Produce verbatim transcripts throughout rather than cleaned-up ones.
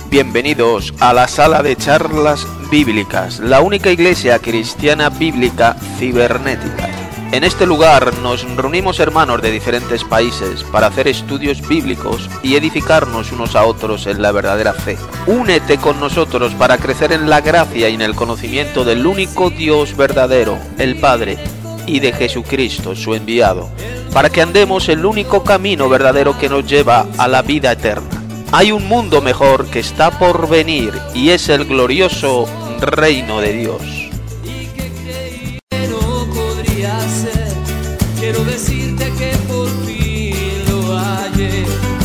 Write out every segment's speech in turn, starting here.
Bienvenidos a la sala de charlas bíblicas, la única iglesia cristiana bíblica cibernética. En este lugar nos reunimos hermanos de diferentes países para hacer estudios bíblicos y edificarnos unos a otros en la verdadera fe. Únete con nosotros para crecer en la gracia y en el conocimiento del único Dios verdadero, el Padre, y de Jesucristo, su enviado, para que andemos el único camino verdadero que nos lleva a la vida eterna. Hay un mundo mejor que está por venir y es el glorioso reino de Dios. Quiero decirte que por fin lo hallé.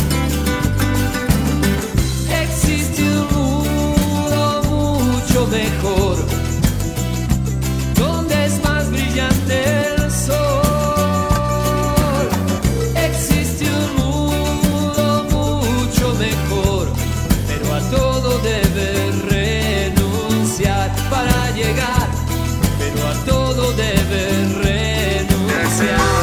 Existe un mundo mucho mejor, donde es más brillante el sol. Existe un mundo mucho mejor, pero a todo debes renunciar para llegar, pero a todo debes renunciar.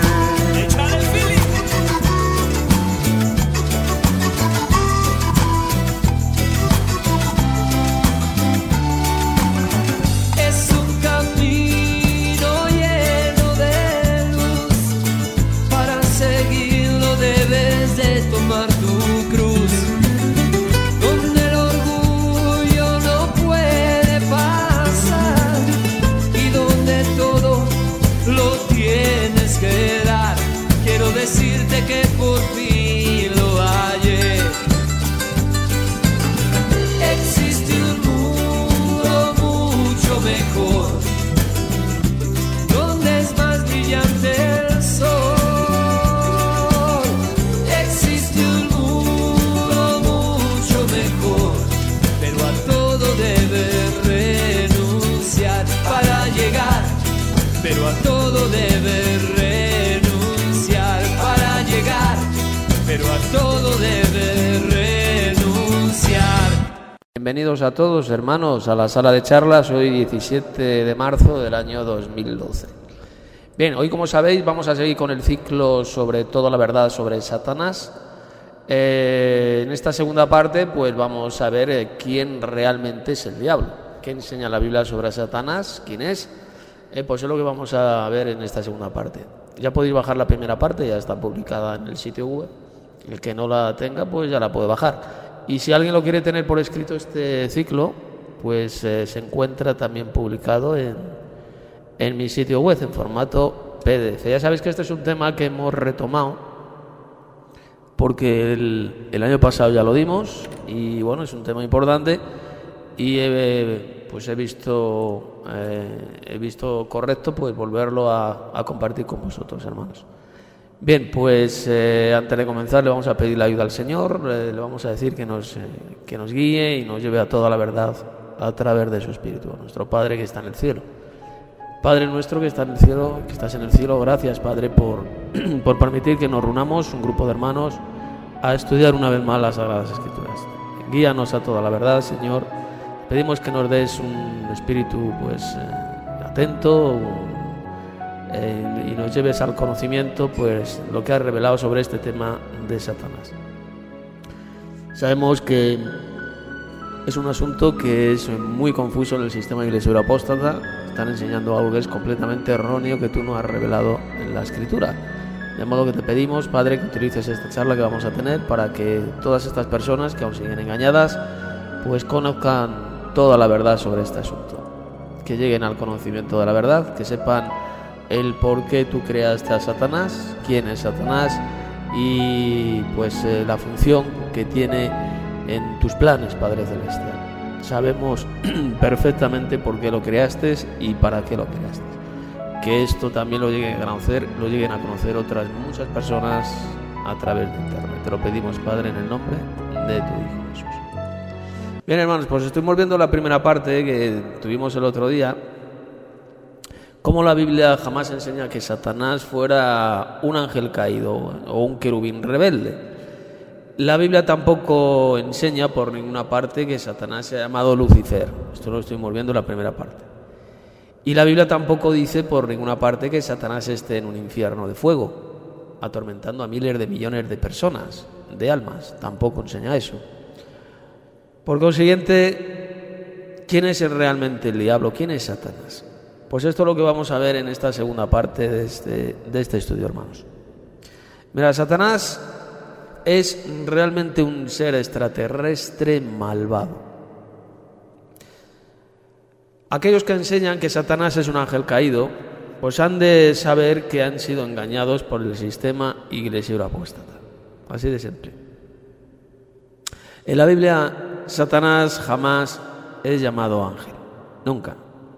Decirte que por fin lo hallé. Existe un mundo mucho mejor, donde es más brillante el sol. Existe un mundo mucho mejor, pero a todo debes renunciar para llegar, pero a todo debes renunciar. Pero a todo debe renunciar. Bienvenidos a todos, hermanos, a la sala de charlas, hoy diecisiete de marzo del año dos mil doce. Bien, hoy, como sabéis, vamos a seguir con el ciclo sobre toda la verdad sobre Satanás. Eh, en esta segunda parte, pues vamos a ver eh, quién realmente es el diablo, qué enseña la Biblia sobre Satanás, quién es. Eh, pues es lo que vamos a ver en esta segunda parte. Ya podéis bajar la primera parte, ya está publicada en el sitio web. El que no la tenga, pues ya la puede bajar. Y si alguien lo quiere tener por escrito este ciclo, pues eh, se encuentra también publicado en, en mi sitio web, en formato P D F. Ya sabéis que este es un tema que hemos retomado, porque el, el año pasado ya lo dimos, y bueno, es un tema importante, y he, pues he visto, eh, he visto correcto pues volverlo a, a compartir con vosotros, hermanos. Bien, pues eh, antes de comenzar le vamos a pedir la ayuda al Señor, eh, le vamos a decir que nos, eh, que nos guíe y nos lleve a toda la verdad a través de su Espíritu. Nuestro Padre que está en el cielo. Padre nuestro que está en el cielo, que estás en el cielo, gracias, Padre, por, por permitir que nos reunamos, un grupo de hermanos, a estudiar una vez más las Sagradas Escrituras. Guíanos a toda la verdad, Señor. Pedimos que nos des un espíritu pues eh, atento, Eh, y nos lleves al conocimiento pues lo que has revelado sobre este tema de Satanás. Sabemos que es un asunto que es muy confuso en el sistema iglesia apóstata. Están enseñando algo que es completamente erróneo, que tú no has revelado en la Escritura. De modo que te pedimos, Padre, que utilices esta charla que vamos a tener para que todas estas personas que aún siguen engañadas pues conozcan toda la verdad sobre este asunto, que lleguen al conocimiento de la verdad, que sepan el por qué tú creaste a Satanás, quién es Satanás y pues eh, la función que tiene en tus planes, Padre Celestial. Sabemos perfectamente por qué lo creaste y para qué lo creaste. Que esto también lo lleguen a conocer, lo lleguen a conocer otras muchas personas a través de internet. Te lo pedimos, Padre, en el nombre de tu Hijo Jesús. Bien, hermanos, pues estuvimos viendo la primera parte que tuvimos el otro día. Cómo la Biblia jamás enseña que Satanás fuera un ángel caído o un querubín rebelde. La Biblia tampoco enseña por ninguna parte que Satanás sea llamado Lucifer. Esto lo estuvimos viendo en la primera parte. Y la Biblia tampoco dice por ninguna parte que Satanás esté en un infierno de fuego, atormentando a miles de millones de personas, de almas. Tampoco enseña eso. Por consiguiente, ¿quién es realmente el diablo? ¿Quién es Satanás? Pues esto es lo que vamos a ver en esta segunda parte de este, de este estudio, hermanos. Mira, Satanás es realmente un ser extraterrestre malvado. Aquellos que enseñan que Satanás es un ángel caído, pues han de saber que han sido engañados por el sistema iglesiero apóstata. Así de simple. En la Biblia, Satanás jamás es llamado ángel. Nunca.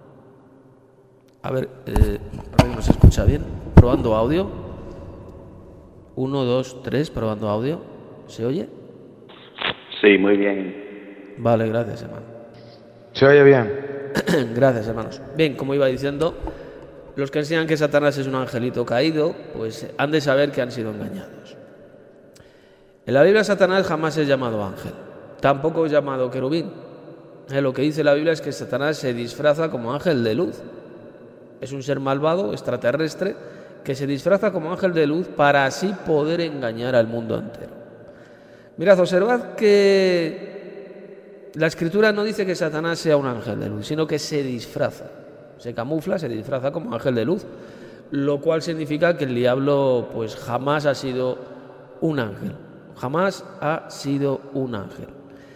A ver, eh, a ver, ¿no se escucha bien? Probando audio. Uno, dos, tres, probando audio. ¿Se oye? Sí, muy bien. Vale, gracias, hermano. ¿Se oye bien? Gracias, hermanos. Bien, como iba diciendo, los que enseñan que Satanás es un angelito caído, pues han de saber que han sido engañados. En la Biblia, Satanás jamás es llamado ángel. Tampoco es llamado querubín. Eh, lo que dice la Biblia es que Satanás se disfraza como ángel de luz. Es un ser malvado, extraterrestre, que se disfraza como ángel de luz para así poder engañar al mundo entero. Mirad, observad que la Escritura no dice que Satanás sea un ángel de luz, sino que se disfraza, se camufla, se disfraza como ángel de luz, lo cual significa que el diablo pues jamás ha sido un ángel, jamás ha sido un ángel.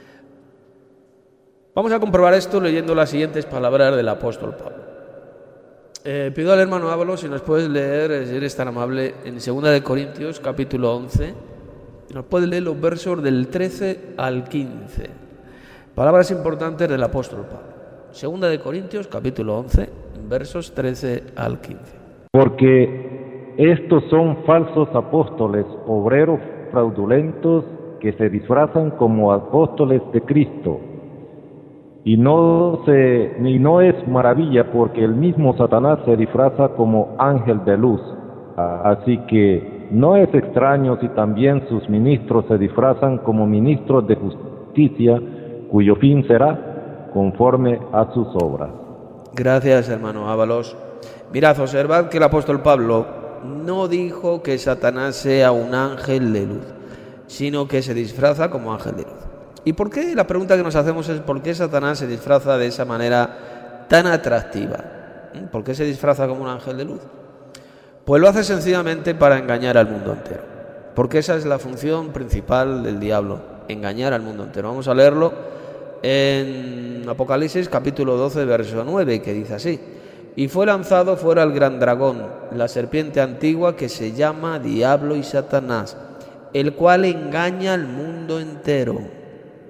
Vamos a comprobar esto leyendo las siguientes palabras del apóstol Pablo. Eh, pido al hermano Ávalo si nos puedes leer, si eres tan amable, en segunda de Corintios, capítulo once. Nos puedes leer los versos del trece al quince. Palabras importantes del apóstol Pablo. segunda de Corintios, capítulo once, versos trece al quince. Porque estos son falsos apóstoles, obreros fraudulentos, que se disfrazan como apóstoles de Cristo. Y no, se, y no es maravilla, porque el mismo Satanás se disfraza como ángel de luz. Así que no es extraño si también sus ministros se disfrazan como ministros de justicia, cuyo fin será conforme a sus obras. Gracias, hermano Ábalos. Mirad, observad que el apóstol Pablo no dijo que Satanás sea un ángel de luz, sino que se disfraza como ángel de luz. ¿Y por qué? La pregunta que nos hacemos es ¿por qué Satanás se disfraza de esa manera tan atractiva? ¿Por qué se disfraza como un ángel de luz? Pues lo hace sencillamente para engañar al mundo entero, porque esa es la función principal del diablo, engañar al mundo entero. Vamos a leerlo en Apocalipsis capítulo doce, verso nueve, que dice así: y fue lanzado fuera el gran dragón, la serpiente antigua que se llama Diablo y Satanás, el cual engaña al mundo entero.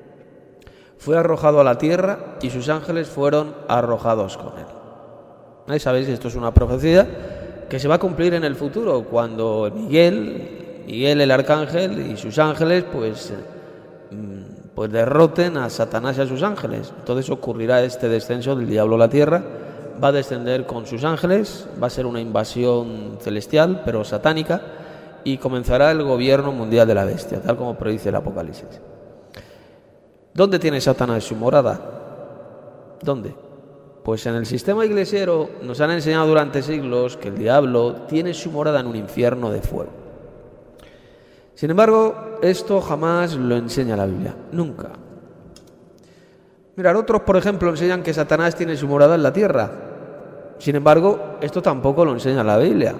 Fue arrojado a la tierra y sus ángeles fueron arrojados con él. Ahí sabéis que esto es una profecía que se va a cumplir en el futuro, cuando Miguel, Miguel el arcángel y sus ángeles pues, pues derroten a Satanás y a sus ángeles. Entonces ocurrirá este descenso del diablo a la tierra, va a descender con sus ángeles, va a ser una invasión celestial, pero satánica, y comenzará el gobierno mundial de la bestia, tal como predice el Apocalipsis. ¿Dónde tiene Satanás su morada? ¿Dónde? Pues en el sistema iglesiero nos han enseñado durante siglos que el diablo tiene su morada en un infierno de fuego. Sin embargo, esto jamás lo enseña la Biblia, nunca. Mirad, otros, por ejemplo, enseñan que Satanás tiene su morada en la tierra. Sin embargo, esto tampoco lo enseña la Biblia.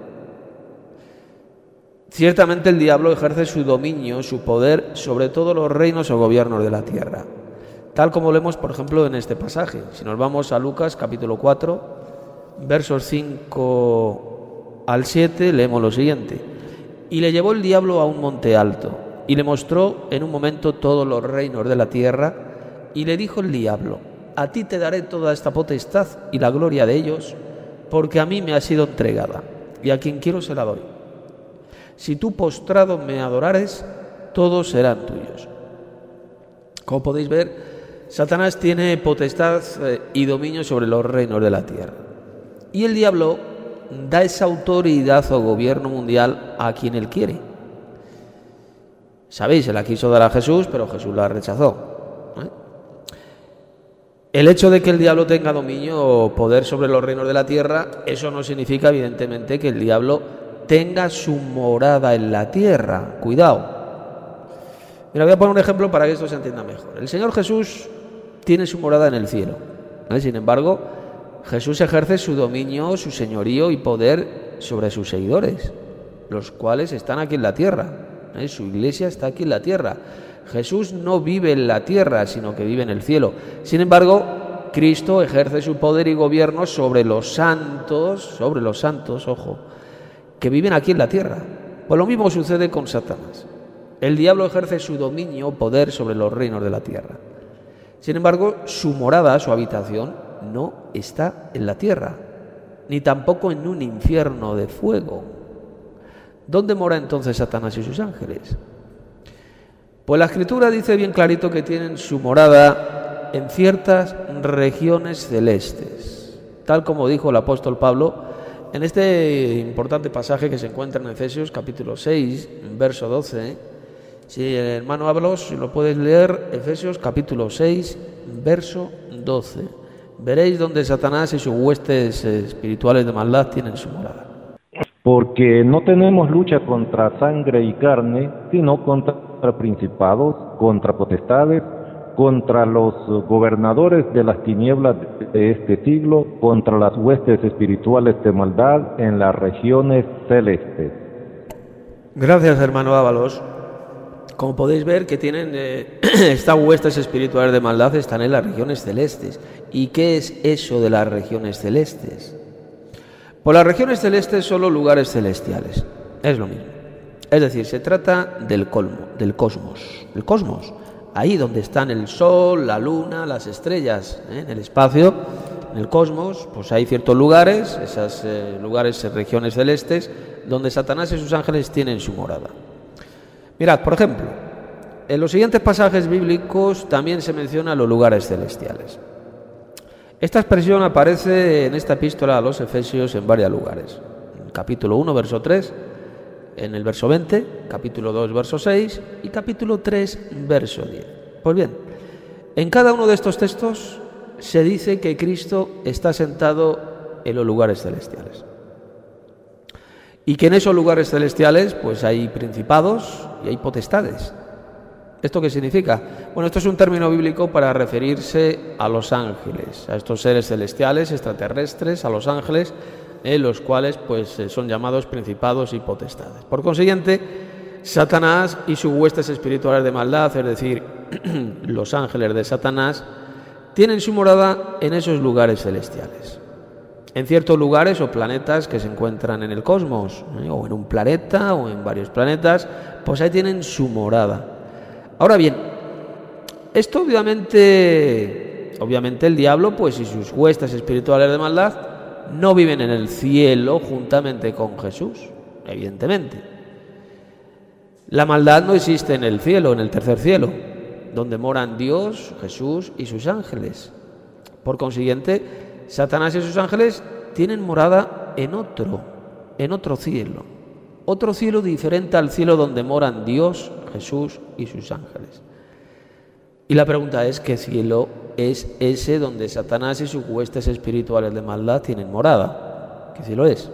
Ciertamente el diablo ejerce su dominio, su poder sobre todos los reinos o gobiernos de la tierra, tal como leemos, por ejemplo, en este pasaje. Si nos vamos a Lucas capítulo cuatro, versos cinco al siete, leemos lo siguiente: y le llevó el diablo a un monte alto, y le mostró en un momento todos los reinos de la tierra, y le dijo el diablo: a ti te daré toda esta potestad y la gloria de ellos, porque a mí me ha sido entregada, y a quien quiero se la doy. Si tú postrado me adorares, todos serán tuyos. Como podéis ver, Satanás tiene potestad y dominio sobre los reinos de la tierra. Y el diablo da esa autoridad o gobierno mundial a quien él quiere. Sabéis, se la quiso dar a Jesús, pero Jesús la rechazó. ¿Eh? El hecho de que el diablo tenga dominio o poder sobre los reinos de la tierra, eso no significa, evidentemente, que el diablo tenga su morada en la tierra. Cuidado. Mira, voy a poner un ejemplo para que esto se entienda mejor. El Señor Jesús tiene su morada en el cielo, ¿eh? Sin embargo, Jesús ejerce su dominio, su señorío y poder sobre sus seguidores, los cuales están aquí en la tierra, ¿eh? Su iglesia está aquí en la tierra. Jesús no vive en la tierra, sino que vive en el cielo. Sin embargo, Cristo ejerce su poder y gobierno sobre los santos, sobre los santos, ojo, que viven aquí en la tierra. Pues lo mismo sucede con Satanás. El diablo ejerce su dominio, poder sobre los reinos de la tierra. Sin embargo, su morada, su habitación, no está en la tierra, ni tampoco en un infierno de fuego. ¿Dónde mora entonces Satanás y sus ángeles? Pues la Escritura dice bien clarito que tienen su morada en ciertas regiones celestes, tal como dijo el apóstol Pablo en este importante pasaje que se encuentra en Efesios capítulo seis, verso doce. Si el hermano Ábalos lo puedes leer, Efesios capítulo seis, verso doce. Veréis donde Satanás y sus huestes espirituales de maldad tienen su morada. Porque no tenemos lucha contra sangre y carne, sino contra principados, contra potestades, contra los gobernadores de las tinieblas de este siglo, contra las huestes espirituales de maldad en las regiones celestes. Gracias, hermano Ábalos. Como podéis ver que tienen eh, estas huestes espirituales de maldad están en las regiones celestes. ¿Y qué es eso de las regiones celestes? Pues las regiones celestes son los lugares celestiales, es lo mismo. Es decir, se trata del colmo, del cosmos. El cosmos, ahí donde están el sol, la luna, las estrellas, ¿eh? En el espacio, en el cosmos, pues hay ciertos lugares, esos eh, lugares, regiones celestes, donde Satanás y sus ángeles tienen su morada. Mirad, por ejemplo, en los siguientes pasajes bíblicos también se mencionan los lugares celestiales. Esta expresión aparece en esta epístola a los Efesios en varios lugares. En capítulo uno, verso tres, en el verso veinte, capítulo dos, verso seis y capítulo tres, verso diez. Pues bien, en cada uno de estos textos se dice que Cristo está sentado en los lugares celestiales. Y que en esos lugares celestiales pues hay principados y hay potestades. ¿Esto qué significa? Bueno, esto es un término bíblico para referirse a los ángeles, a estos seres celestiales, extraterrestres, a los ángeles, eh, los cuales pues son llamados principados y potestades. Por consiguiente, Satanás y sus huestes espirituales de maldad, es decir, los ángeles de Satanás, tienen su morada en esos lugares celestiales. En ciertos lugares o planetas que se encuentran en el cosmos, ¿eh? o en un planeta o en varios planetas, pues ahí tienen su morada. Ahora bien, esto obviamente, obviamente el diablo, pues y sus huestes espirituales de maldad, no viven en el cielo juntamente con Jesús, evidentemente. La maldad no existe en el cielo, en el tercer cielo, donde moran Dios, Jesús y sus ángeles. Por consiguiente, Satanás y sus ángeles tienen morada en otro, en otro cielo. Otro cielo diferente al cielo donde moran Dios, Jesús y sus ángeles. Y la pregunta es, ¿qué cielo es ese donde Satanás y sus huestes espirituales de maldad tienen morada? ¿Qué cielo es?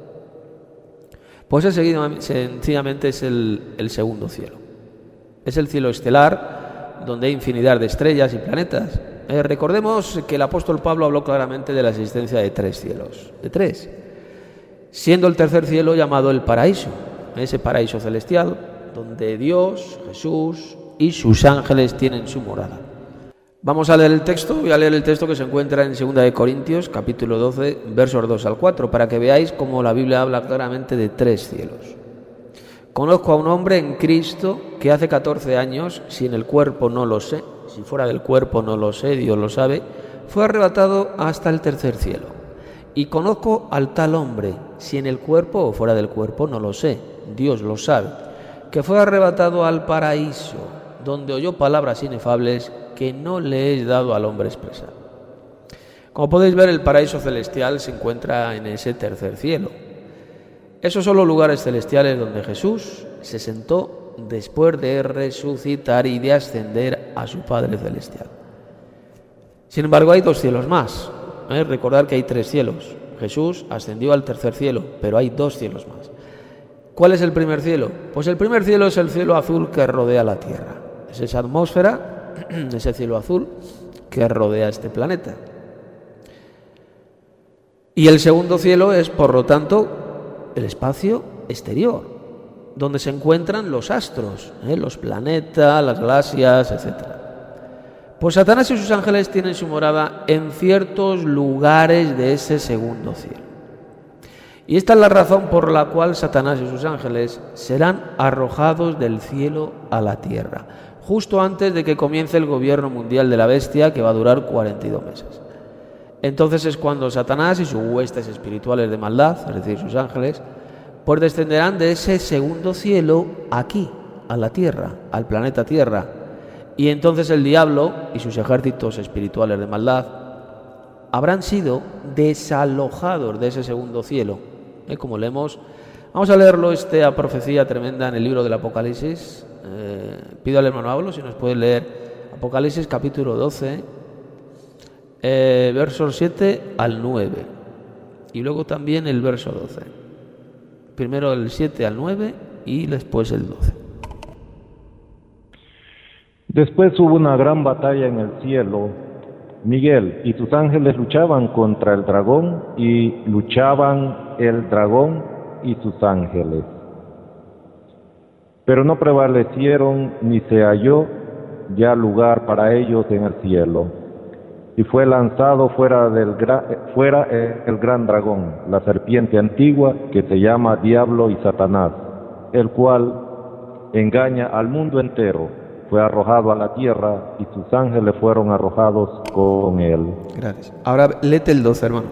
Pues ese sencillamente es el, el segundo cielo. Es el cielo estelar, donde hay infinidad de estrellas y planetas. Eh, recordemos que el apóstol Pablo habló claramente de la existencia de tres cielos, de tres, siendo el tercer cielo llamado el paraíso, ese paraíso celestial, donde Dios, Jesús y sus ángeles tienen su morada. Vamos a leer el texto, voy a leer el texto que se encuentra en segunda de Corintios, capítulo doce, versos dos al cuatro, para que veáis cómo la Biblia habla claramente de tres cielos. Conozco a un hombre en Cristo que hace catorce años, si en el cuerpo no lo sé, si fuera del cuerpo no lo sé, Dios lo sabe, fue arrebatado hasta el tercer cielo. Y conozco al tal hombre, si en el cuerpo o fuera del cuerpo no lo sé, Dios lo sabe, que fue arrebatado al paraíso, donde oyó palabras inefables que no le es dado al hombre expresar. Como podéis ver, el paraíso celestial se encuentra en ese tercer cielo. Esos son los lugares celestiales donde Jesús se sentó después de resucitar y de ascender a su Padre Celestial. Sin embargo, hay dos cielos más. ¿Eh? Recordad que hay tres cielos. Jesús ascendió al tercer cielo, pero hay dos cielos más. ¿Cuál es el primer cielo? Pues el primer cielo es el cielo azul que rodea la tierra. es esa atmósfera, ese cielo azul que rodea este planeta. Y el segundo cielo es, por lo tanto, el espacio exterior, donde se encuentran los astros, ¿eh? los planetas, las galaxias, etcétera. Pues Satanás y sus ángeles tienen su morada en ciertos lugares de ese segundo cielo. Y esta es la razón por la cual Satanás y sus ángeles serán arrojados del cielo a la tierra, justo antes de que comience el gobierno mundial de la bestia, que va a durar cuarenta y dos meses. Entonces es cuando Satanás y sus huestes espirituales de maldad, es decir, sus ángeles, pues descenderán de ese segundo cielo aquí, a la tierra, al planeta Tierra. Y entonces el diablo y sus ejércitos espirituales de maldad habrán sido desalojados de ese segundo cielo. ¿Eh? Como leemos, vamos a leerlo, esta profecía tremenda en el libro del Apocalipsis. Eh, pido al hermano Pablo si nos puede leer Apocalipsis capítulo doce, eh, versos siete al nueve, y luego también el verso doce. Primero el siete al nueve y después el doce. Después hubo una gran batalla en el cielo. Miguel y sus ángeles luchaban contra el dragón, y luchaban el dragón y sus ángeles. Pero no prevalecieron, ni se halló ya lugar para ellos en el cielo. Y fue lanzado fuera, del gra- fuera el gran dragón, la serpiente antigua, que se llama Diablo y Satanás, el cual engaña al mundo entero. Fue arrojado a la tierra, y sus ángeles fueron arrojados con él. Gracias. Ahora léete el doce, hermano.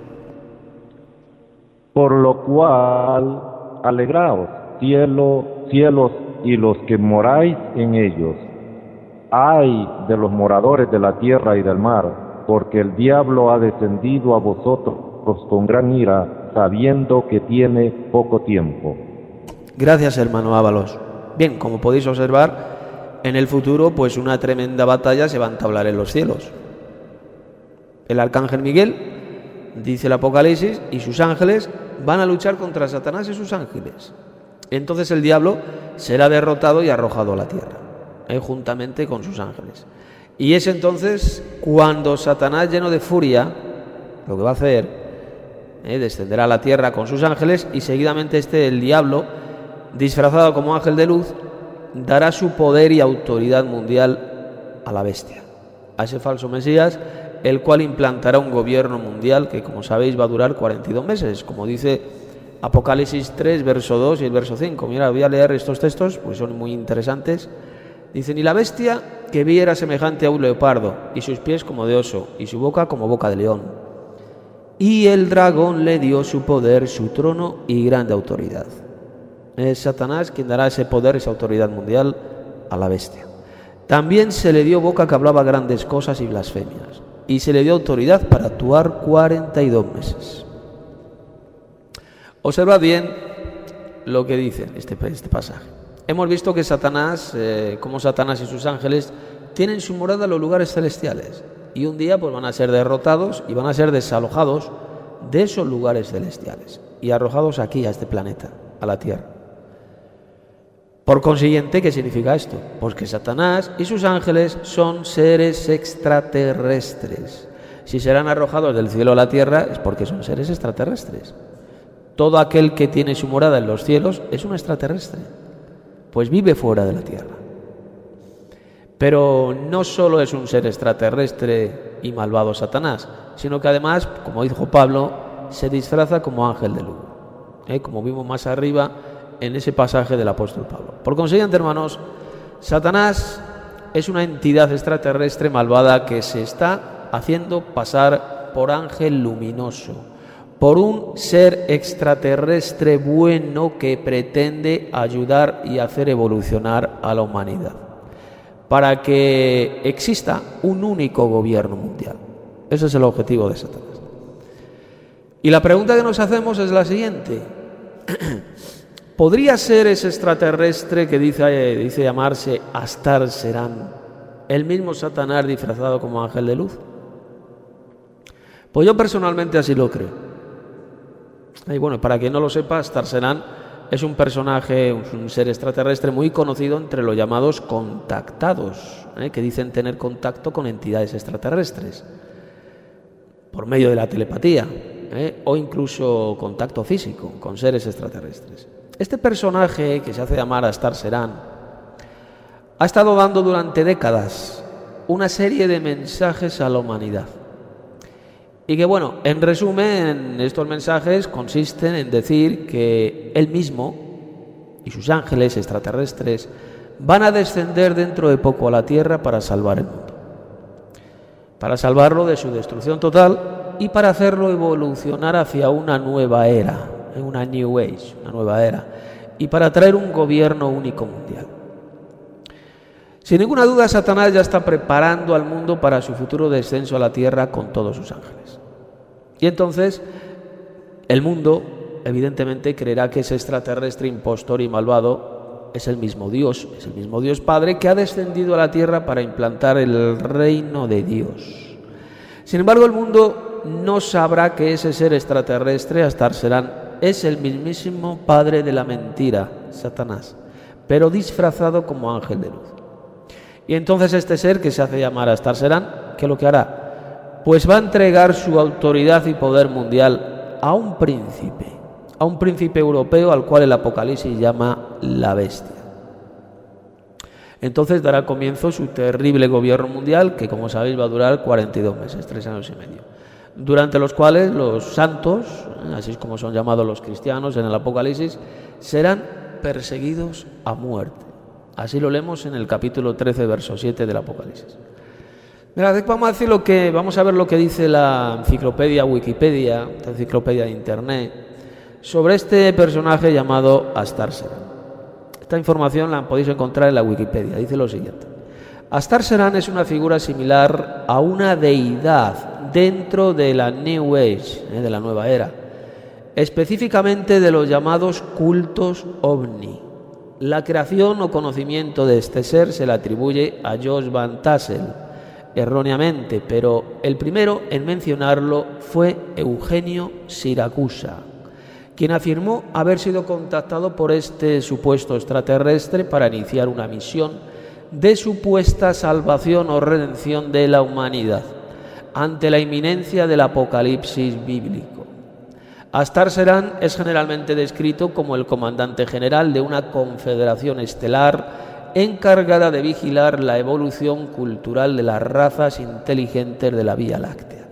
Por lo cual, alegraos, cielo, cielos, y los que moráis en ellos. Ay de los moradores de la tierra y del mar, porque el diablo ha descendido a vosotros con gran ira, sabiendo que tiene poco tiempo. Gracias, hermano Ábalos. Bien, como podéis observar, en el futuro, pues una tremenda batalla se va a entablar en los cielos. El arcángel Miguel, dice el Apocalipsis, y sus ángeles van a luchar contra Satanás y sus ángeles. Entonces el diablo será derrotado y arrojado a la tierra, eh, juntamente con sus ángeles. Y es entonces cuando Satanás, lleno de furia, lo que va a hacer, eh, descenderá a la tierra con sus ángeles, y seguidamente este, el diablo, disfrazado como ángel de luz, dará su poder y autoridad mundial a la bestia, a ese falso Mesías, el cual implantará un gobierno mundial que, como sabéis, va a durar cuarenta y dos meses, como dice Apocalipsis tres, verso dos y el verso cinco. Mira, voy a leer estos textos, pues son muy interesantes. Dicen: y la bestia que vi era semejante a un leopardo, y sus pies como de oso, y su boca como boca de león. Y el dragón le dio su poder, su trono y grande autoridad. Es Satanás quien dará ese poder, esa autoridad mundial a la bestia. También se le dio boca que hablaba grandes cosas y blasfemias, y se le dio autoridad para actuar cuarenta y dos meses. Observad bien lo que dice este, este pasaje. Hemos visto que Satanás, eh, como Satanás y sus ángeles, tienen su morada en los lugares celestiales, y un día pues van a ser derrotados y van a ser desalojados de esos lugares celestiales y arrojados aquí, a este planeta, a la tierra. Por consiguiente, ¿qué significa esto? Pues que Satanás y sus ángeles son seres extraterrestres. Si serán arrojados del cielo a la tierra es porque son seres extraterrestres. Todo aquel que tiene su morada en los cielos es un extraterrestre, pues vive fuera de la tierra. Pero no solo es un ser extraterrestre y malvado Satanás, sino que además, como dijo Pablo, se disfraza como ángel de luz, ¿eh? como vimos más arriba en ese pasaje del apóstol Pablo. Por consiguiente, hermanos, Satanás es una entidad extraterrestre malvada que se está haciendo pasar por ángel luminoso, por un ser extraterrestre bueno que pretende ayudar y hacer evolucionar a la humanidad, para que exista un único gobierno mundial. Ese es el objetivo de Satanás. Y la pregunta que nos hacemos es la siguiente: ¿podría ser ese extraterrestre que dice, eh, dice llamarse Astar Serán el mismo Satanás disfrazado como ángel de luz? Pues yo personalmente así lo creo. Y bueno, para quien no lo sepa, Astar Serán es un personaje, un ser extraterrestre muy conocido entre los llamados contactados, ¿eh? que dicen tener contacto con entidades extraterrestres por medio de la telepatía, ¿eh? o incluso contacto físico con seres extraterrestres. Este personaje, que se hace llamar Astar Serán, ha estado dando durante décadas una serie de mensajes a la humanidad. Y que, bueno, en resumen, estos mensajes consisten en decir que él mismo y sus ángeles extraterrestres van a descender dentro de poco a la Tierra para salvar el mundo, para salvarlo de su destrucción total y para hacerlo evolucionar hacia una nueva era, una New Age, una nueva era, y para traer un gobierno único mundial. Sin ninguna duda, Satanás ya está preparando al mundo para su futuro descenso a la Tierra con todos sus ángeles. Y entonces, el mundo, evidentemente, creerá que ese extraterrestre impostor y malvado es el mismo Dios, es el mismo Dios Padre que ha descendido a la Tierra para implantar el reino de Dios. Sin embargo, el mundo no sabrá que ese ser extraterrestre, Astar Serán, es el mismísimo padre de la mentira, Satanás, pero disfrazado como ángel de luz. Y entonces este ser, que se hace llamar Astar Serán, ¿qué es lo que hará? Pues va a entregar su autoridad y poder mundial a un príncipe, a un príncipe europeo al cual el Apocalipsis llama la bestia. Entonces dará comienzo su terrible gobierno mundial, que, como sabéis, va a durar cuarenta y dos meses, tres años y medio, durante los cuales los santos, así como son llamados los cristianos en el Apocalipsis, serán perseguidos a muerte. Así lo leemos en el capítulo trece, verso siete del Apocalipsis. Mirad, vamos a decir lo que, vamos a ver lo que dice la enciclopedia Wikipedia, la enciclopedia de Internet, sobre este personaje llamado Astar Serán. Esta información la podéis encontrar en la Wikipedia. Dice lo siguiente: Astar Serán es una figura similar a una deidad dentro de la New Age, ¿eh? de la nueva era, específicamente de los llamados cultos ovni. La creación o conocimiento de este ser se le atribuye a Josh Van Tassel, erróneamente, pero el primero en mencionarlo fue Eugenio Siracusa, quien afirmó haber sido contactado por este supuesto extraterrestre para iniciar una misión de supuesta salvación o redención de la humanidad ante la inminencia del apocalipsis bíblico. Astar Serán es generalmente descrito como el comandante general de una confederación estelar encargada de vigilar la evolución cultural de las razas inteligentes de la Vía Láctea.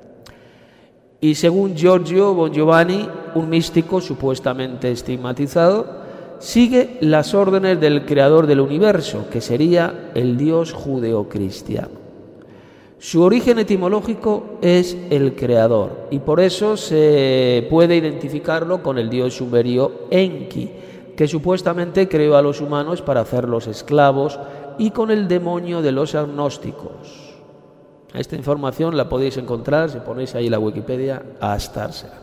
Y según Giorgio Bongiovanni, un místico supuestamente estigmatizado, sigue las órdenes del creador del universo, que sería el Dios judeocristiano. Su origen etimológico es el creador, y por eso se puede identificarlo con el dios sumerio Enki, que supuestamente creó a los humanos para hacerlos esclavos, y con el demonio de los agnósticos. Esta información la podéis encontrar si ponéis ahí la Wikipedia Astar Serán.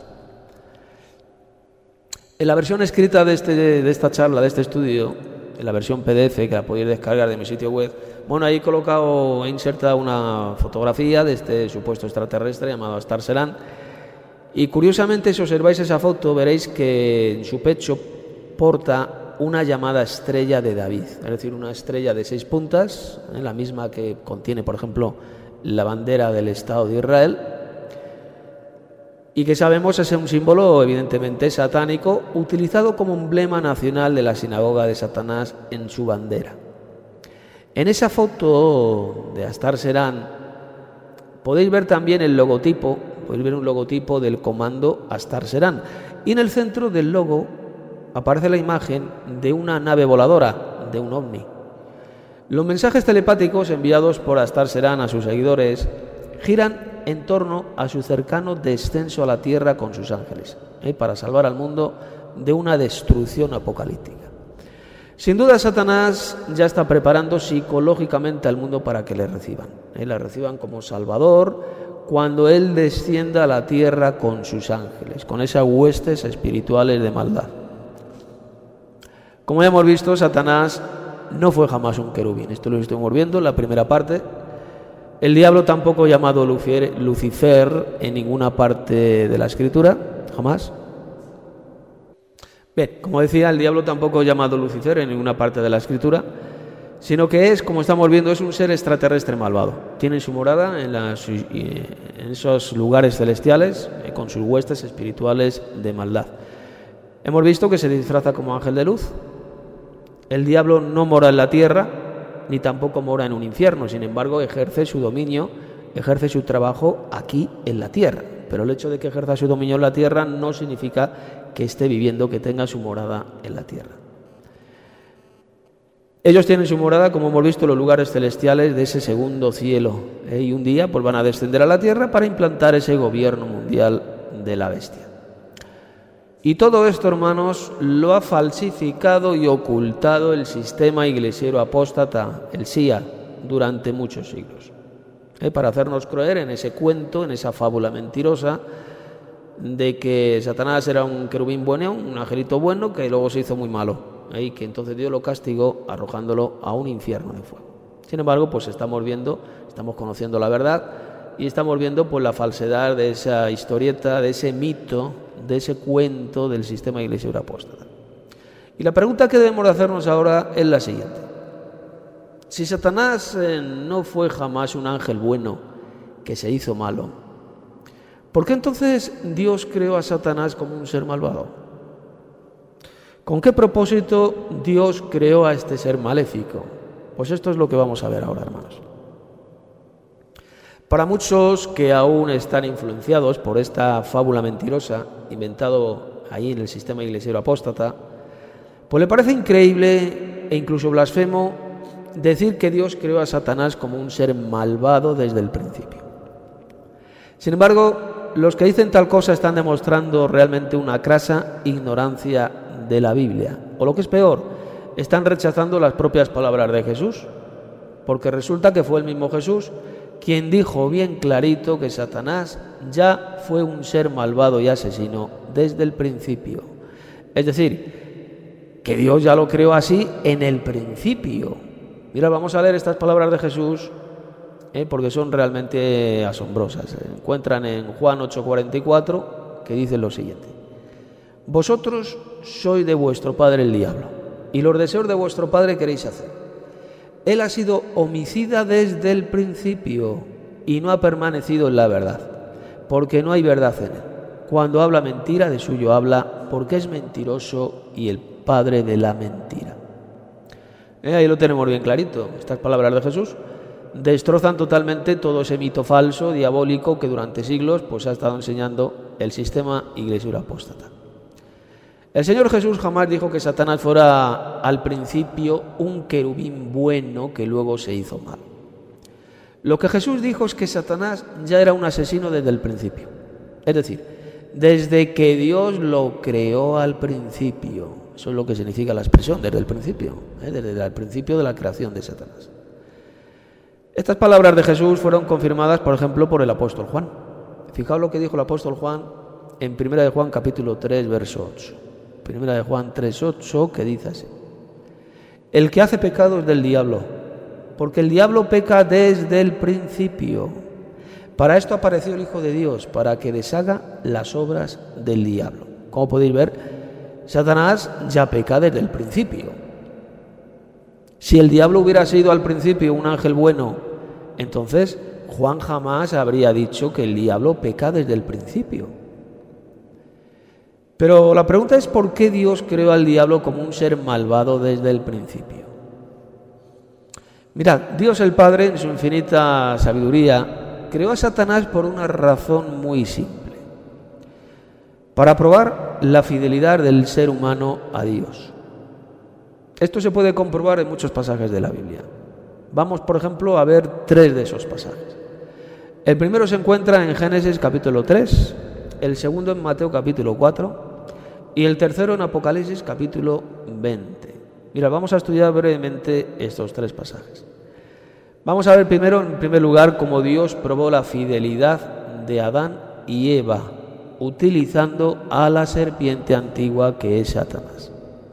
En la versión escrita de, este, de esta charla, de este estudio, en la versión P D F que la podéis descargar de mi sitio web, bueno, ahí he colocado, he insertado una fotografía de este supuesto extraterrestre llamado Astar Serán, y curiosamente, si observáis esa foto, veréis que en su pecho porta una llamada estrella de David, es decir, una estrella de seis puntas, ¿eh? la misma que contiene, por ejemplo, la bandera del Estado de Israel, y que sabemos es un símbolo evidentemente satánico, utilizado como emblema nacional de la sinagoga de Satanás en su bandera. En esa foto de Astar Serán podéis ver también el logotipo, podéis ver un logotipo del comando Astar Serán, y en el centro del logo aparece la imagen de una nave voladora, de un ovni. Los mensajes telepáticos enviados por Astar Serán a sus seguidores giran en torno a su cercano descenso a la Tierra con sus ángeles, ¿eh? para salvar al mundo de una destrucción apocalíptica. Sin duda, Satanás ya está preparando psicológicamente al mundo para que le reciban, ¿eh? le reciban como Salvador cuando Él descienda a la Tierra con sus ángeles, con esas huestes espirituales de maldad. Como ya hemos visto, Satanás no fue jamás un querubín. Esto lo estuvimos viendo en la primera parte. El diablo tampoco llamado Lucifer en ninguna parte de la Escritura, jamás. Bien, como decía, el diablo tampoco es llamado Lucifer en ninguna parte de la Escritura, sino que es, como estamos viendo, es un ser extraterrestre malvado. Tiene su morada en, las, en esos lugares celestiales, con sus huestes espirituales de maldad. Hemos visto que se disfraza como ángel de luz. El diablo no mora en la tierra, ni tampoco mora en un infierno. Sin embargo, ejerce su dominio, ejerce su trabajo aquí en la tierra. Pero el hecho de que ejerza su dominio en la tierra no significa que esté viviendo, que tenga su morada en la tierra. Ellos tienen su morada, como hemos visto, en los lugares celestiales de ese segundo cielo. ¿eh? Y un día pues, van a descender a la tierra para implantar ese gobierno mundial de la bestia. Y todo esto, hermanos, lo ha falsificado y ocultado el sistema iglesiero apóstata, el S I A, durante muchos siglos. ¿eh? Para hacernos creer en ese cuento, en esa fábula mentirosa de que Satanás era un querubín bueno, un angelito bueno, que luego se hizo muy malo. y que entonces Dios lo castigó arrojándolo a un infierno de fuego. Sin embargo, pues estamos viendo, estamos conociendo la verdad y estamos viendo pues la falsedad de esa historieta, de ese mito, de ese cuento del sistema iglesia apóstata. Y la pregunta que debemos de hacernos ahora es la siguiente: si Satanás eh, no fue jamás un ángel bueno que se hizo malo, ¿por qué entonces Dios creó a Satanás como un ser malvado? ¿Con qué propósito Dios creó a este ser maléfico? Pues esto es lo que vamos a ver ahora, hermanos. Para muchos que aún están influenciados por esta fábula mentirosa inventado ahí en el sistema iglesiero apóstata, pues le parece increíble e incluso blasfemo decir que Dios creó a Satanás como un ser malvado desde el principio. Sin embargo, los que dicen tal cosa están demostrando realmente una crasa ignorancia de la Biblia, o lo que es peor, están rechazando las propias palabras de Jesús, porque resulta que fue el mismo Jesús quien dijo bien clarito que Satanás ya fue un ser malvado y asesino desde el principio. Es decir, que Dios ya lo creó así en el principio. Mira, vamos a leer estas palabras de Jesús eh, porque son realmente asombrosas. Se encuentran en Juan ocho cuarenta y cuatro, que dice lo siguiente: vosotros sois de vuestro padre el diablo, y los deseos de vuestro padre queréis hacer. Él ha sido homicida desde el principio y no ha permanecido en la verdad, porque no hay verdad en él. Cuando habla mentira, de suyo habla, porque es mentiroso y el padre de la mentira. Eh, ahí lo tenemos bien clarito. Estas palabras de Jesús destrozan totalmente todo ese mito falso, diabólico, que durante siglos pues, ha estado enseñando el sistema iglesia apóstata. El Señor Jesús jamás dijo que Satanás fuera al principio un querubín bueno que luego se hizo mal. Lo que Jesús dijo es que Satanás ya era un asesino desde el principio. Es decir, desde que Dios lo creó al principio. Eso es lo que significa la expresión, desde el principio, ¿eh? desde el principio de la creación de Satanás. Estas palabras de Jesús fueron confirmadas, por ejemplo, por el apóstol Juan. Fijaos lo que dijo el apóstol Juan en Primera de Juan capítulo tres, verso ocho. Primera de Juan tres, ocho, que dice así: el que hace pecado es del diablo, porque el diablo peca desde el principio. Para esto apareció el Hijo de Dios, para que deshaga las obras del diablo. Como podéis ver, Satanás ya peca desde el principio. Si el diablo hubiera sido al principio un ángel bueno, entonces Juan jamás habría dicho que el diablo peca desde el principio. Pero la pregunta es: ¿por qué Dios creó al diablo como un ser malvado desde el principio? Mirad, Dios el Padre, en su infinita sabiduría, creó a Satanás por una razón muy simple: para probar la fidelidad del ser humano a Dios. Esto se puede comprobar en muchos pasajes de la Biblia. Vamos, por ejemplo, a ver tres de esos pasajes. El primero se encuentra en Génesis capítulo tres, el segundo en Mateo capítulo cuatro y el tercero en Apocalipsis capítulo veinte. Mira, vamos a estudiar brevemente estos tres pasajes. Vamos a ver primero, en primer lugar, cómo Dios probó la fidelidad de Adán y Eva, utilizando a la serpiente antigua que es Satanás.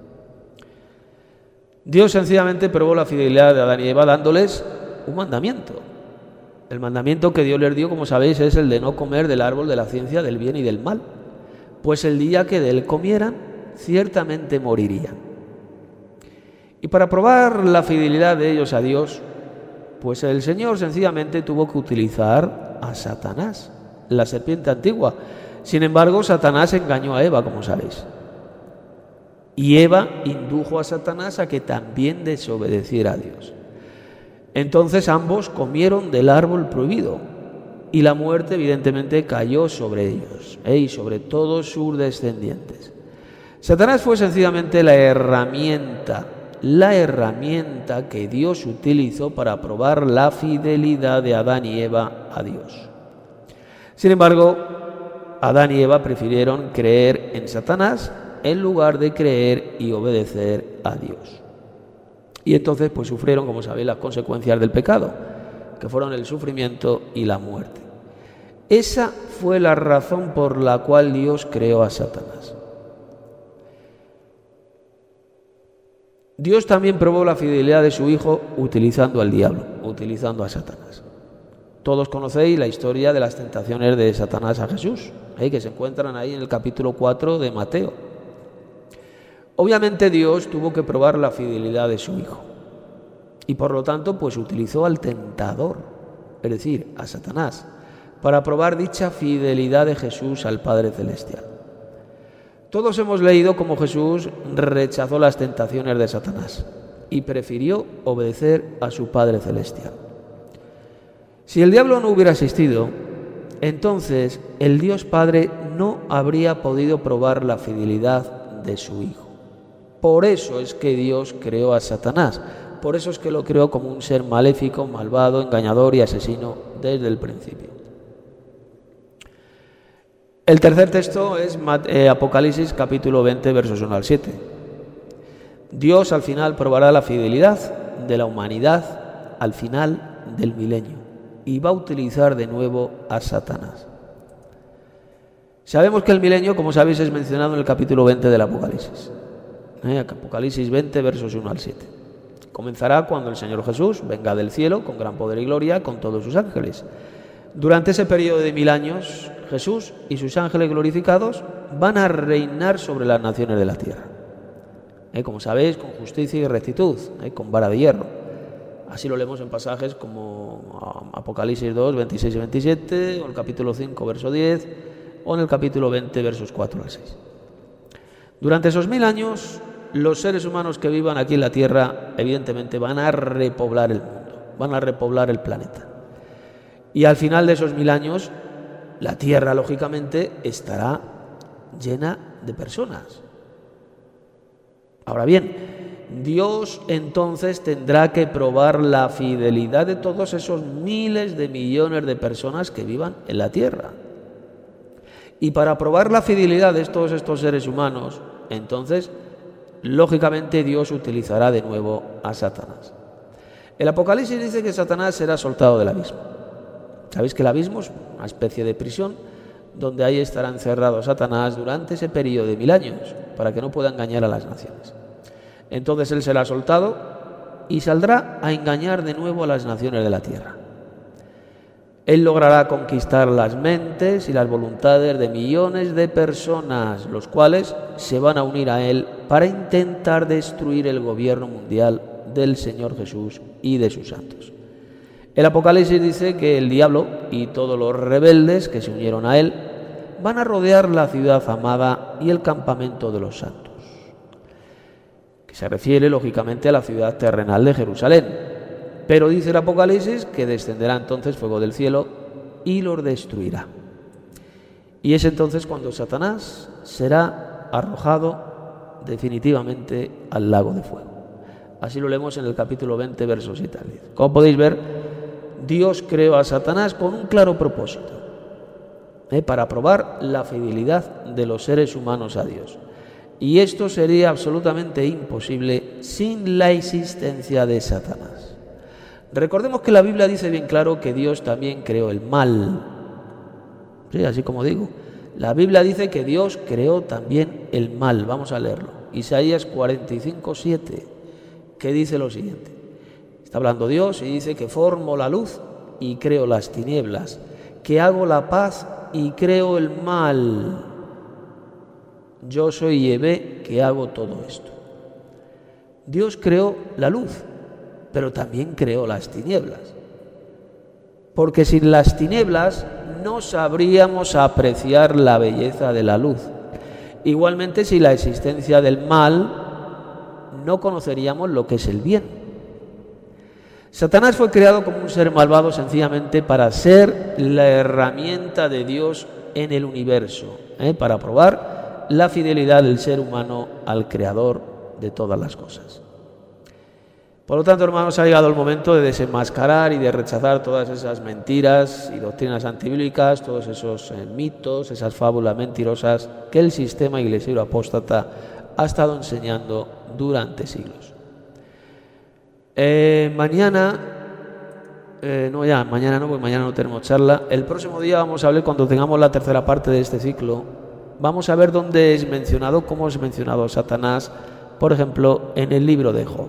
Dios sencillamente probó la fidelidad de Adán y Eva dándoles un mandamiento. El mandamiento que Dios les dio, como sabéis, es el de no comer del árbol de la ciencia del bien y del mal. Pues el día que de él comieran, ciertamente morirían. Y para probar la fidelidad de ellos a Dios, pues el Señor sencillamente tuvo que utilizar a Satanás, la serpiente antigua. Sin embargo, Satanás engañó a Eva, como sabéis. Y Eva indujo a Satanás a que también desobedeciera a Dios. Entonces ambos comieron del árbol prohibido y la muerte evidentemente cayó sobre ellos ¿eh? y sobre todos sus descendientes. Satanás fue sencillamente la herramienta, la herramienta que Dios utilizó para probar la fidelidad de Adán y Eva a Dios. Sin embargo, Adán y Eva prefirieron creer en Satanás en lugar de creer y obedecer a Dios. Y entonces pues sufrieron, como sabéis, las consecuencias del pecado, que fueron el sufrimiento y la muerte. Esa fue la razón por la cual Dios creó a Satanás. Dios también probó la fidelidad de su Hijo utilizando al diablo, utilizando a Satanás. Todos conocéis la historia de las tentaciones de Satanás a Jesús, ¿eh? que se encuentran ahí en el capítulo cuatro de Mateo. Obviamente Dios tuvo que probar la fidelidad de su Hijo y por lo tanto pues utilizó al tentador, es decir, a Satanás, para probar dicha fidelidad de Jesús al Padre Celestial. Todos hemos leído cómo Jesús rechazó las tentaciones de Satanás y prefirió obedecer a su Padre Celestial. Si el diablo no hubiera existido, entonces el Dios Padre no habría podido probar la fidelidad de su Hijo. Por eso es que Dios creó a Satanás, por eso es que lo creó como un ser maléfico, malvado, engañador y asesino desde el principio. El tercer texto es Apocalipsis capítulo veinte, versos uno al siete. Dios al final probará la fidelidad de la humanidad al final del milenio y va a utilizar de nuevo a Satanás. Sabemos que el milenio, como sabéis, es mencionado en el capítulo veinte del Apocalipsis. ¿Eh? Apocalipsis veinte, versos uno al siete. Comenzará cuando el Señor Jesús venga del cielo con gran poder y gloria con todos sus ángeles. Durante ese periodo de mil años, Jesús y sus ángeles glorificados van a reinar sobre las naciones de la tierra. ¿Eh? Como sabéis, con justicia y rectitud, ¿eh? con vara de hierro. Así lo leemos en pasajes como Apocalipsis dos, veintiséis y veintisiete, o el capítulo cinco, verso diez, o en el capítulo veinte, versos cuatro al seis. Durante esos mil años, los seres humanos que vivan aquí en la tierra, evidentemente, van a repoblar el mundo, van a repoblar el planeta. Y al final de esos mil años, la tierra, lógicamente, estará llena de personas. Ahora bien, Dios entonces tendrá que probar la fidelidad de todos esos miles de millones de personas que vivan en la tierra. Y para probar la fidelidad de todos estos seres humanos, entonces, lógicamente Dios utilizará de nuevo a Satanás. El Apocalipsis dice que Satanás será soltado del abismo. Sabéis que el abismo es una especie de prisión donde ahí estará encerrado Satanás durante ese periodo de mil años para que no pueda engañar a las naciones. Entonces él será soltado y saldrá a engañar de nuevo a las naciones de la tierra. Él logrará conquistar las mentes y las voluntades de millones de personas, los cuales se van a unir a él para intentar destruir el gobierno mundial del Señor Jesús y de sus santos. El Apocalipsis dice que el diablo y todos los rebeldes que se unieron a él van a rodear la ciudad amada y el campamento de los santos, que se refiere lógicamente a la ciudad terrenal de Jerusalén. Pero dice el Apocalipsis que descenderá entonces fuego del cielo y los destruirá. Y es entonces cuando Satanás será arrojado definitivamente al lago de fuego. Así lo leemos en el capítulo veinte, versos siete al diez. Como podéis ver, Dios creó a Satanás con un claro propósito, ¿eh? para probar la fidelidad de los seres humanos a Dios. Y esto sería absolutamente imposible sin la existencia de Satanás. Recordemos que la Biblia dice bien claro que Dios también creó el mal. Sí, así como digo. La Biblia dice que Dios creó también el mal. Vamos a leerlo. Isaías cuarenta y cinco, siete, que dice lo siguiente. Está hablando Dios y dice que formo la luz y creo las tinieblas, que hago la paz y creo el mal. Yo soy Yahvé que hago todo esto. Dios creó la luz, pero también creó las tinieblas. Porque sin las tinieblas no sabríamos apreciar la belleza de la luz. Igualmente, sin la existencia del mal, no conoceríamos lo que es el bien. Satanás fue creado como un ser malvado sencillamente para ser la herramienta de Dios en el universo, ¿eh? para probar la fidelidad del ser humano al Creador de todas las cosas. Por lo tanto, hermanos, ha llegado el momento de desenmascarar y de rechazar todas esas mentiras y doctrinas antibíblicas, todos esos eh, mitos, esas fábulas mentirosas que el sistema iglesiero apóstata ha estado enseñando durante siglos. Eh, mañana, eh, no ya, mañana no, porque mañana no tenemos charla. El próximo día vamos a ver, cuando tengamos la tercera parte de este ciclo, vamos a ver dónde es mencionado, cómo es mencionado Satanás, por ejemplo, en el libro de Job.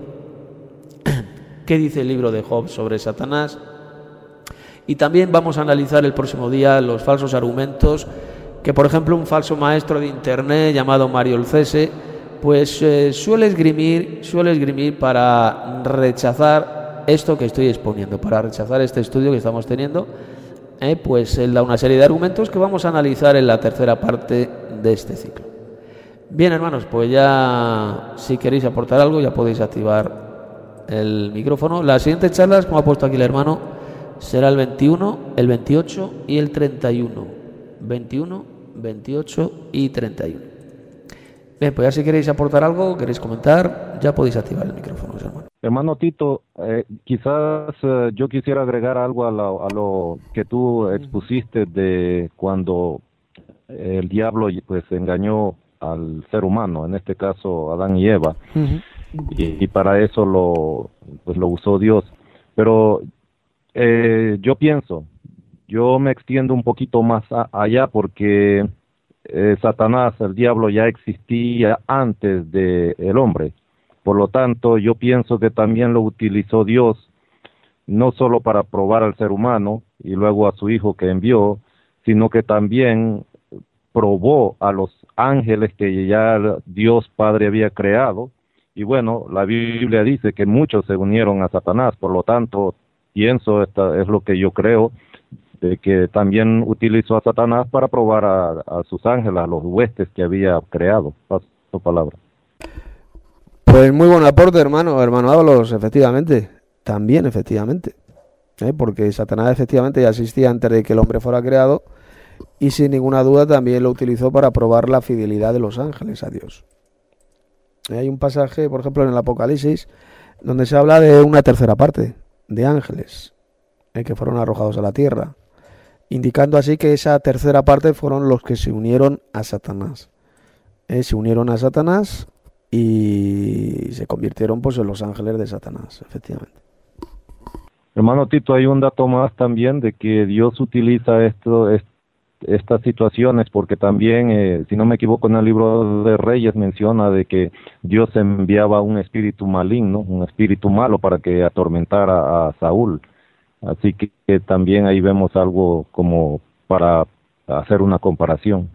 ¿Qué dice el libro de Job sobre Satanás? Y también vamos a analizar el próximo día los falsos argumentos que, por ejemplo, un falso maestro de internet llamado Mario Olcese, pues eh, suele esgrimir, suele esgrimir para rechazar esto que estoy exponiendo, para rechazar este estudio que estamos teniendo. Eh, pues él da una serie de argumentos que vamos a analizar en la tercera parte de este ciclo. Bien, hermanos, pues ya si queréis aportar algo ya podéis activar el micrófono. Las siguientes charlas, como ha puesto aquí el hermano, será el veintiuno, el veintiocho y el treinta y uno. veintiuno, veintiocho y treinta y uno. Bien, pues ya si queréis aportar algo, queréis comentar, ya podéis activar el micrófono, hermano. Hermano Tito, eh, quizás eh, yo quisiera agregar algo a lo, a lo que tú expusiste de cuando el diablo pues engañó al ser humano, en este caso Adán y Eva. Uh-huh. Y, y para eso lo pues lo usó Dios. Pero eh, yo pienso, yo me extiendo un poquito más a, allá porque eh, Satanás, el diablo, ya existía antes de el hombre. Por lo tanto, yo pienso que también lo utilizó Dios, no solo para probar al ser humano y luego a su hijo que envió, sino que también probó a los ángeles que ya Dios Padre había creado. Y bueno, la Biblia dice que muchos se unieron a Satanás, por lo tanto, pienso, esta es lo que yo creo, de que también utilizó a Satanás para probar a, a sus ángeles, a los huestes que había creado. Paso tu palabra. Pues muy buen aporte, hermano, hermano Ábalos, efectivamente, también efectivamente, ¿eh? porque Satanás efectivamente ya existía antes de que el hombre fuera creado y sin ninguna duda también lo utilizó para probar la fidelidad de los ángeles a Dios. Hay un pasaje, por ejemplo, en el Apocalipsis, donde se habla de una tercera parte de ángeles eh, que fueron arrojados a la tierra, indicando así que esa tercera parte fueron los que se unieron a Satanás. Eh, se unieron a Satanás y se convirtieron pues en los ángeles de Satanás, efectivamente. Hermano Tito, hay un dato más también de que Dios utiliza esto, est- estas situaciones porque también, eh, si no me equivoco, en el libro de Reyes menciona de que Dios enviaba un espíritu maligno, un espíritu malo para que atormentara a Saúl. Así que, que también ahí vemos algo como para hacer una comparación.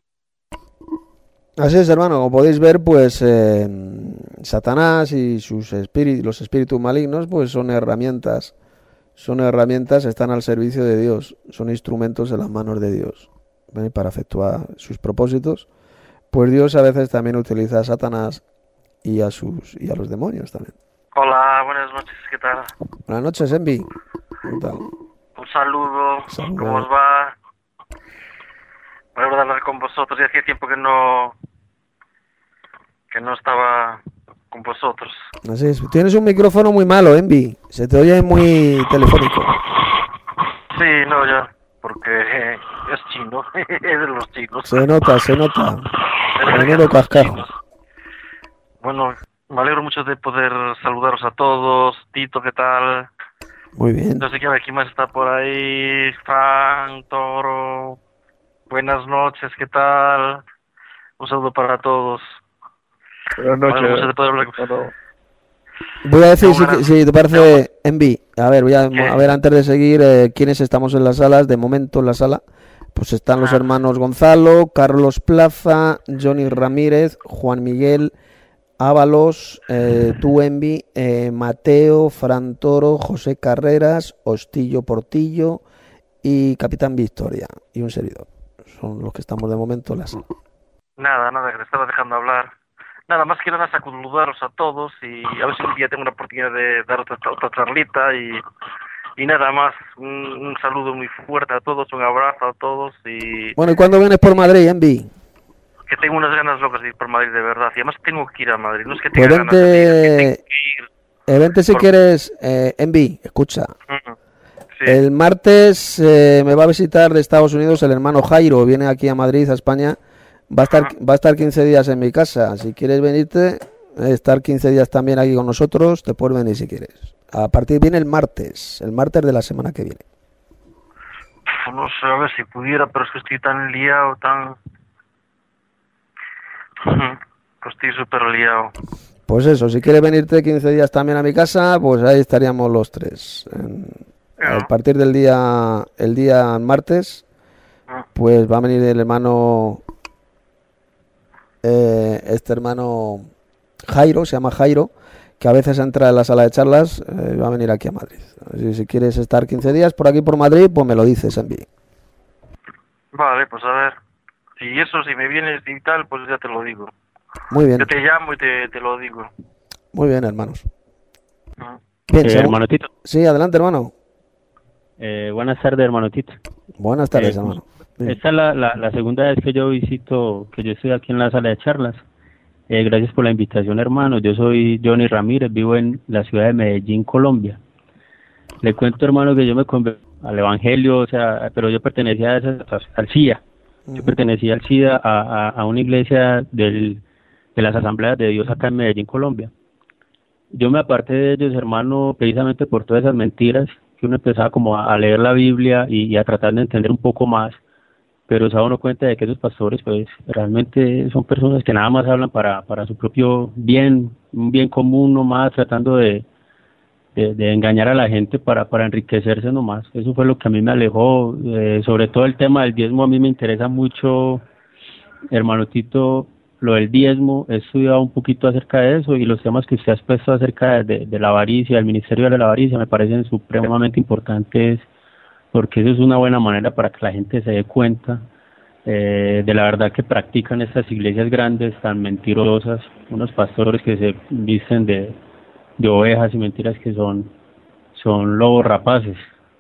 Así es, hermano, como podéis ver, pues eh, Satanás y sus espíritus, los espíritus malignos, pues son herramientas, son herramientas, están al servicio de Dios, son instrumentos en las manos de Dios, ¿eh? para efectuar sus propósitos. Pues Dios a veces también utiliza a Satanás y a sus y a los demonios también. Hola, buenas noches, ¿qué tal? Buenas noches, Envi. ¿Qué tal? Un saludo, Saludo. ¿Cómo os va? Me alegro de hablar con vosotros, ya hacía tiempo que no que no estaba con vosotros. Así es. Tienes un micrófono muy malo, Envi. Se te oye muy telefónico. Sí, no, ya, porque eh, es chino, es de los chinos. Se nota, se nota. Es Menudo cascajo. chinos. Bueno, me alegro mucho de poder saludaros a todos. Tito, ¿qué tal? Muy bien. No sé quién aquí más está por ahí. Frank, Toro. Buenas noches, ¿qué tal? Un saludo para todos. Buenas noches. Me alegro mucho de poder hablar con... Bueno, Voy a decir, si, Ahora- si te parece, Envi, a ver, voy a, ¿Qué? a ver, antes de seguir, eh, quiénes estamos en las salas, de momento en la sala, Pues están los hermanos Gonzalo, Carlos Plaza, Johnny Ramírez, Juan Miguel Ábalos, eh, Tuenvi, eh, Mateo, Fran Toro, José Carreras, Hostillo Portillo y Capitán Victoria y un servidor. Son los que estamos de momento en la sala. Nada, nada, que te estaba dejando hablar. Nada más que nada saludaros a todos y a ver si un día tengo una oportunidad de dar otra, otra charlita y, y nada más. Un, un saludo muy fuerte a todos, un abrazo a todos y... Bueno, ¿y cuándo vienes por Madrid, Envi? Que tengo unas ganas locas de ir por Madrid, de verdad. Y además tengo que ir a Madrid. No es que Pues tenga ganas de ir, es que vente, tengo que ir. eh, vente si Por- quieres, eh, Envi, escucha. Mm, sí. El martes eh, me va a visitar de Estados Unidos el hermano Jairo, viene aquí a Madrid, a España. Va a estar, Ajá. va a estar quince días en mi casa. Si quieres venirte, eh, estar quince días también aquí con nosotros, te puedes venir si quieres. A partir viene el martes, el martes de la semana que viene. Pf, No sé, a ver si pudiera, pero es que estoy tan liado, tan... Ujú. Pues estoy súper liado. Pues eso, si quieres venirte quince días también a mi casa, pues ahí estaríamos los tres. En- Ya. a partir del día, el día martes, pues va a venir el hermano, eh, este hermano Jairo, se llama Jairo, que a veces entra en la sala de charlas, eh, va a venir aquí a Madrid. Así, si quieres estar quince días por aquí por Madrid, pues me lo dices, Envi. Vale, pues a ver. Si eso, si me vienes y tal, pues ya te lo digo. Muy bien, Yo te llamo y te, te lo digo. muy bien, hermanos. Ujú. Bien, Eh, segu- hermano Tito. Sí, adelante, hermano. Eh, buenas tardes, hermano Tito. Buenas tardes, Eh, hermano. Dime. Esta es la, la, la segunda vez que yo visito, que yo estoy aquí en la sala de charlas. Eh, gracias por la invitación, hermano. Yo soy Johnny Ramírez, vivo en la ciudad de Medellín, Colombia. Le cuento, hermano, que yo me convertí al Evangelio, o sea, pero yo pertenecía a esa- al C I A. Yo pertenecía al C I A, a, a, a una iglesia del, de las Asambleas de Dios acá en Medellín, Colombia. Yo me aparté de ellos, hermano, precisamente por todas esas mentiras, que uno empezaba como a, a leer la Biblia y, y a tratar de entender un poco más, pero se da uno cuenta de que esos pastores, pues, realmente son personas que nada más hablan para, para su propio bien, un bien común nomás, tratando de, de, de engañar a la gente para, para enriquecerse nomás. Eso fue lo que a mí me alejó, eh, sobre todo el tema del diezmo. A mí me interesa mucho, hermano Tito, lo del diezmo. He estudiado un poquito acerca de eso y los temas que usted ha expuesto acerca de, de la avaricia, del ministerio de la avaricia, me parecen supremamente importantes, porque eso es una buena manera para que la gente se dé cuenta eh, de la verdad que practican estas iglesias grandes tan mentirosas, unos pastores que se visten de, de ovejas y mentiras que son, son lobos rapaces.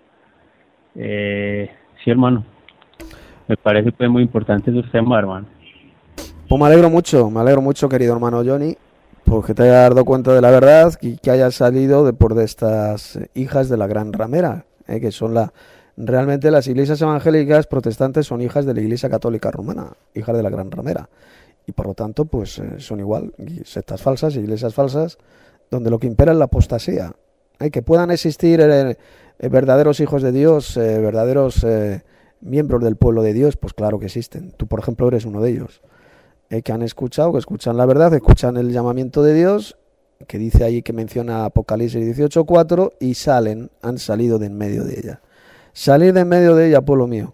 Eh, sí, hermano, me parece pues muy importante esos temas, hermano. Pues me alegro mucho, me alegro mucho, querido hermano Johnny, porque te hayas dado cuenta de la verdad y que hayas salido de por de estas hijas de la gran ramera, eh, que son la realmente las iglesias evangélicas protestantes son hijas de la Iglesia Católica Romana, hijas de la gran ramera, y por lo tanto pues eh, son igual, y sectas falsas, iglesias falsas, donde lo que impera es la apostasía. Eh, que puedan existir eh, eh, verdaderos hijos de Dios, eh, verdaderos eh, miembros del pueblo de Dios, pues claro que existen. Tú, por ejemplo, eres uno de ellos. Eh, que han escuchado, que escuchan la verdad, escuchan el llamamiento de Dios, que dice ahí que menciona Apocalipsis dieciocho cuatro, y salen, han salido de en medio de ella. Salir de en medio de ella, pueblo mío.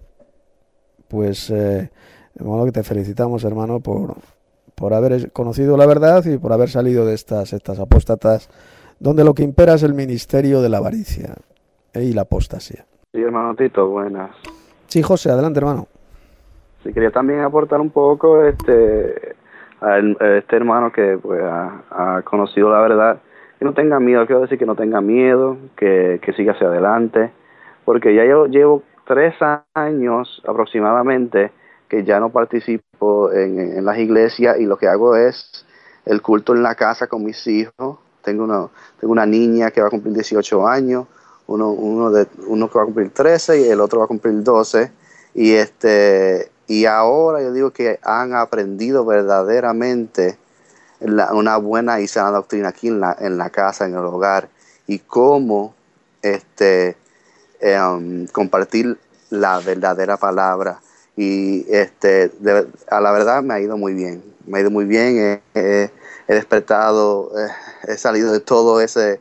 Pues, eh, de modo que te felicitamos, hermano, por, por haber conocido la verdad y por haber salido de estas, estas apóstatas, donde lo que impera es el ministerio de la avaricia eh, y la apostasía. Sí, hermano Tito, buenas. Sí, José, adelante, hermano. Sí, quería también aportar un poco este a, el- a este hermano que pues ha, ha conocido la verdad. Que no tenga miedo, quiero decir que no tenga miedo, que, que siga hacia adelante, porque ya yo llevo tres años aproximadamente que ya no participo en, en las iglesias y lo que hago es el culto en la casa con mis hijos. Tengo una, tengo una niña que va a cumplir dieciocho años, uno, uno, de, uno que va a cumplir trece y el otro va a cumplir doce. Y este y ahora yo digo que han aprendido verdaderamente la, una buena y sana doctrina aquí en la, en la casa, en el hogar, y cómo este eh, um, compartir la verdadera palabra. Y este de, a la verdad me ha ido muy bien, me ha ido muy bien, eh, eh, he despertado, eh, he salido de todo ese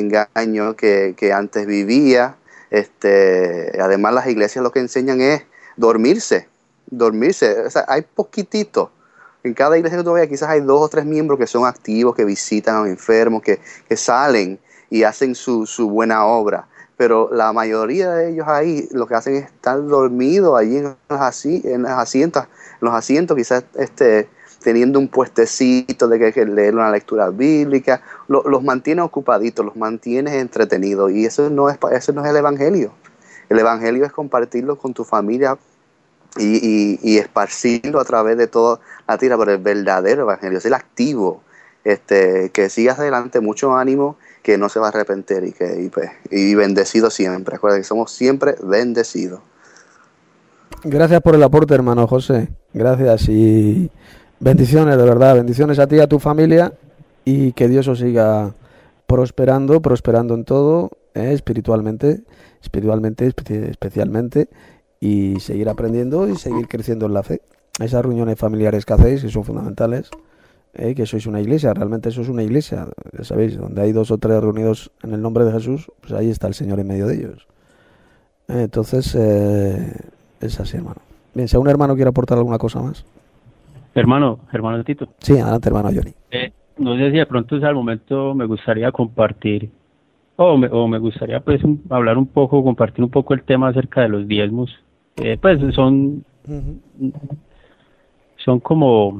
engaño que, que antes vivía. Este, además las iglesias lo que enseñan es dormirse, dormirse. O sea, hay poquitito. En cada iglesia que tú veas, quizás hay dos o tres miembros que son activos, que visitan a los enfermos, que, que salen y hacen su, su buena obra. Pero la mayoría de ellos ahí lo que hacen es estar dormidos allí en los, asi, en los asientos, en los asientos quizás este, teniendo un puestecito de que, que leer una lectura bíblica. Lo, los mantiene ocupaditos, los mantiene entretenidos. Y eso no es, eso no es el evangelio. El evangelio es compartirlo con tu familia, Y, y, y esparcirlo a través de toda la tierra, pero el verdadero evangelio es el activo, este, que sigas adelante, mucho ánimo, que no se va a arrepentir y que y, pues, y bendecido siempre. Recuerda que somos siempre bendecidos. Gracias por el aporte, hermano José. Gracias y bendiciones, de verdad. Bendiciones a ti y a tu familia y que Dios os siga prosperando, prosperando en todo, eh, espiritualmente, espiritualmente, espe- especialmente. Y seguir aprendiendo y seguir creciendo en la fe. Esas reuniones familiares que hacéis, que son fundamentales, eh, que sois una iglesia, realmente eso es una iglesia, ya sabéis, donde hay dos o tres reunidos en el nombre de Jesús, pues ahí está el Señor en medio de ellos. Eh, entonces, eh, es así, hermano. Bien, si a un hermano quiere aportar alguna cosa más. Hermano, hermano Tito. Sí, adelante, hermano Johnny. Eh, no sé si de pronto al momento me gustaría compartir, o me, o me gustaría pues un- hablar un poco, compartir un poco el tema acerca de los diezmos. Eh, pues son, Uh-huh. son como,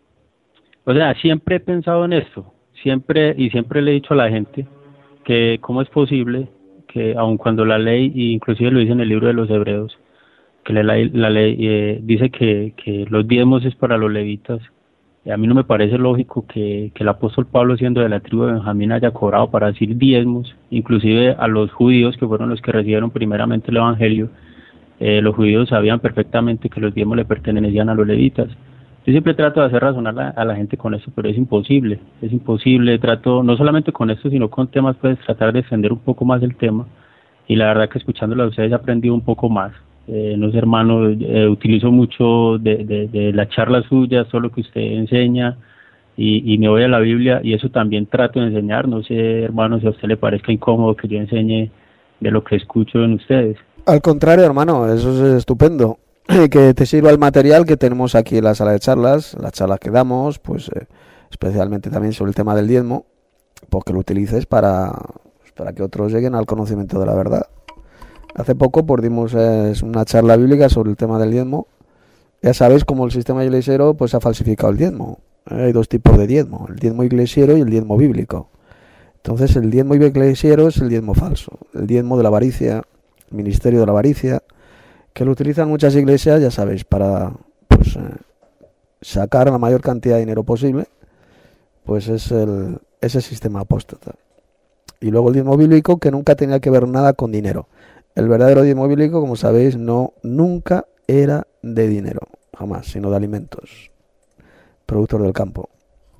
o sea, siempre he pensado en esto, siempre y siempre le he dicho a la gente que cómo es posible que aun cuando la ley, y inclusive lo dice en el libro de los Hebreos, que la, ley- la ley eh, dice que, que los diezmos es para los levitas. Y a mí no me parece lógico que, que el apóstol Pablo, siendo de la tribu de Benjamín, haya cobrado para decir diezmos, inclusive a los judíos, que fueron los que recibieron primeramente el evangelio. Eh, los judíos sabían perfectamente que los diezmos le pertenecían a los levitas. Yo siempre trato de hacer razonar la- a la gente con eso, pero es imposible, es imposible. Trato no solamente con esto, sino con temas, pues tratar de extender un poco más el tema. Y la verdad que escuchándolo a ustedes he aprendido un poco más. Eh, no sé, hermano, eh, utilizo mucho de, de, de las charlas suyas, todo lo que usted enseña, y, y me voy a la Biblia, y eso también trato de enseñar. No sé, hermano, si a usted le parezca incómodo que yo enseñe de lo que escucho en ustedes. Al contrario, hermano, eso es estupendo. Que te sirva el material que tenemos aquí en la sala de charlas, las charlas que damos, pues eh, especialmente también sobre el tema del diezmo, pues que lo utilices para, pues, para que otros lleguen al conocimiento de la verdad. Hace poco pues dimos eh, una charla bíblica sobre el tema del diezmo. Ya sabéis cómo el sistema iglesiero pues ha falsificado el diezmo. Eh, Hay dos tipos de diezmo, el diezmo iglesiero y el diezmo bíblico. Entonces el diezmo iglesiero es el diezmo falso, el diezmo de la avaricia, el ministerio de la avaricia, que lo utilizan muchas iglesias, ya sabéis, para pues eh, sacar la mayor cantidad de dinero posible, pues es el, ese sistema apóstata. Y luego el diezmo bíblico, que nunca tenía que ver nada con dinero. El verdadero diezmo bíblico, como sabéis, no nunca era de dinero, jamás, sino de alimentos, productos del campo.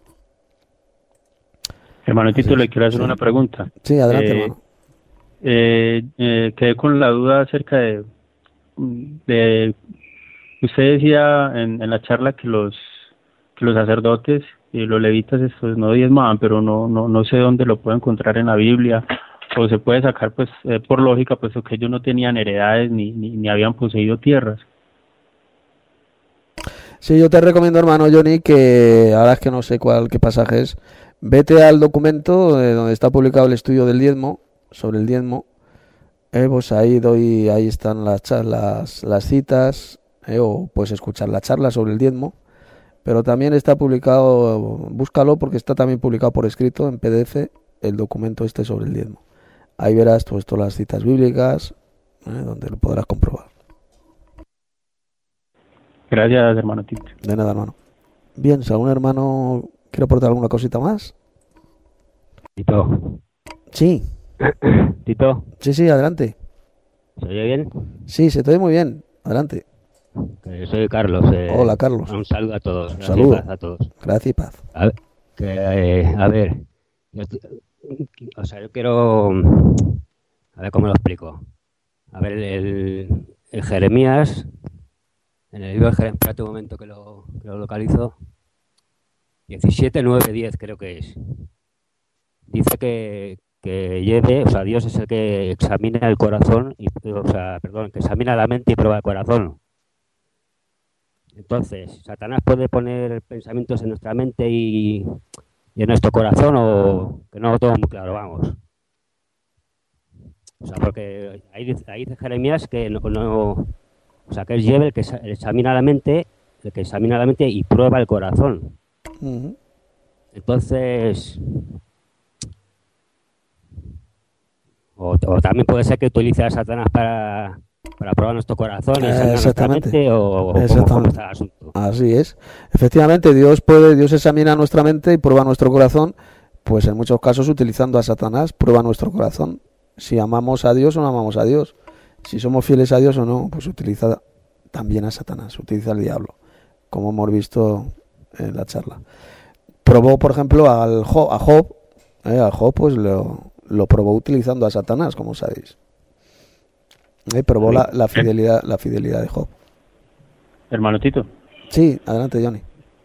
Hermano Tito, le quiero hacer Sí. una pregunta. Sí, adelante, Eh, hermano. Eh, eh, quedé con la duda acerca de, de usted decía en, en la charla que los que los sacerdotes y los levitas estos no diezmaban, pero no no no sé dónde lo puedo encontrar en la Biblia, o se puede sacar pues eh, por lógica, puesto que ellos no tenían heredades ni, ni, ni habían poseído tierras. Sí, yo te recomiendo, hermano Johnny, que ahora es que no sé cuál qué pasaje es, vete al documento eh, donde está publicado el estudio del diezmo, sobre el diezmo, eh, pues ahí doy, ahí están las charlas, las citas, eh, o puedes escuchar la charla sobre el diezmo, pero también está publicado, búscalo porque está también publicado por escrito en P D F el documento este sobre el diezmo. Ahí verás pues todas las citas bíblicas, eh, donde lo podrás comprobar. Gracias, hermano Tito. De nada, hermano. Bien, si algún hermano quiere aportar alguna cosita más. Tito, Sí, Tito, sí, sí, adelante. ¿se oye bien? Sí, se te oye muy bien. Adelante. Que soy Carlos. eh, Hola, Carlos. Un saludo a todos. Un gracias saludo. y paz a todos. Gracias y paz. A ver, que, eh, a ver, yo estoy- o sea, yo quiero, a ver cómo lo explico. A ver, el, el Jeremías, en el libro de Jeremías, espérate un momento que lo, que lo localizo, diecisiete, nueve, diez creo que es. Dice que, que lleve, o sea, Dios es el que examina el corazón, y, o sea, perdón, que examina la mente y prueba el corazón. Entonces, ¿Satanás puede poner pensamientos en nuestra mente y, y en nuestro corazón o que no lo tengo muy claro, vamos? O sea, porque ahí, dice- ahí dice Jeremías que no, no- o sea, que es Yahvé el que sa- examina la mente, el que examina la mente y prueba el corazón. Ujú. Entonces, o, o también puede ser que utilice a Satanás para, para probar nuestro corazón y Eh, examinar nuestra exactamente. mente, o, o cómo, cómo Exactamente. está el asunto. Así es. Efectivamente, Dios puede, Dios examina nuestra mente y prueba nuestro corazón, pues en muchos casos utilizando a Satanás, prueba nuestro corazón. Si amamos a Dios o no amamos a Dios. Si somos fieles a Dios o no, pues utiliza también a Satanás, utiliza al diablo, como hemos visto en la charla. Probó, por ejemplo, al Job, a Job, eh, a Job pues lo, lo probó utilizando a Satanás, como sabéis. Eh, probó la, la fidelidad, la fidelidad de Job. Hermano Tito, Sí, adelante, Johnny.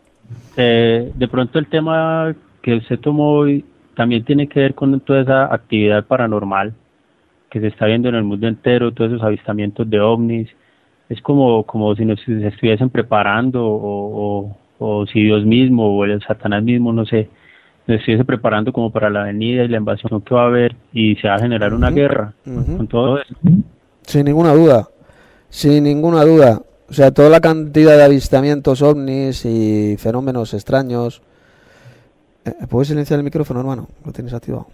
eh, de pronto el tema que usted tomó hoy también tiene que ver con toda esa actividad paranormal que se está viendo en el mundo entero, todos esos avistamientos de ovnis. Es como, como si nos estuviesen preparando, o, o, o si Dios mismo o el Satanás mismo, no sé, nos estuviese preparando como para la venida y la invasión que va a haber y se va a generar una Ujú, guerra ujú. con todo eso. Sin ninguna duda, sin ninguna duda. O sea, toda la cantidad de avistamientos ovnis y fenómenos extraños. Eh, ¿Puedes silenciar el micrófono, hermano? Lo tienes activado.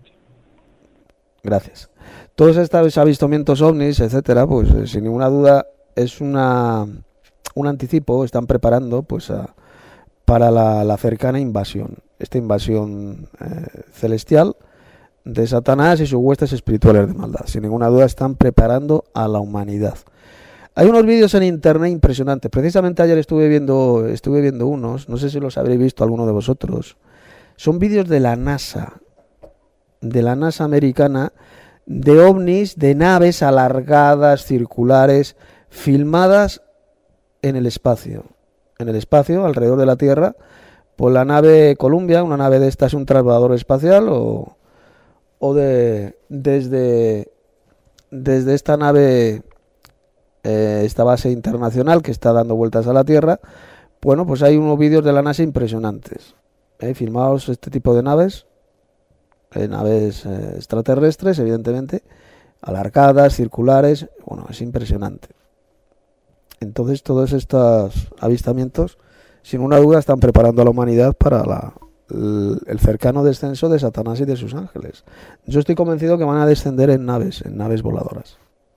Gracias. Todos estos avistamientos ovnis, etcétera, pues eh, sin ninguna duda es una un anticipo, están preparando pues a- para la, la cercana invasión, esta invasión eh, celestial de Satanás y sus huestes espirituales de maldad. Sin ninguna duda están preparando a la humanidad. Hay unos vídeos en internet impresionantes. Precisamente ayer estuve viendo, estuve viendo unos, no sé si los habréis visto alguno de vosotros. Son vídeos de la NASA, de la NASA americana, de ovnis, de naves alargadas, circulares, filmadas en el espacio. En el espacio, alrededor de la Tierra, por la nave Columbia, una nave de estas, un transbordador espacial, o, o de desde, desde esta nave, eh, esta base internacional que está dando vueltas a la Tierra. Bueno, pues hay unos vídeos de la NASA impresionantes, eh, filmados este tipo de naves, eh, naves eh, extraterrestres, evidentemente, alargadas, circulares. Bueno, es impresionante. Entonces, todos estos avistamientos, sin una duda, están preparando a la humanidad para la, el, el cercano descenso de Satanás y de sus ángeles. Yo estoy convencido que van a descender en naves, en naves voladoras.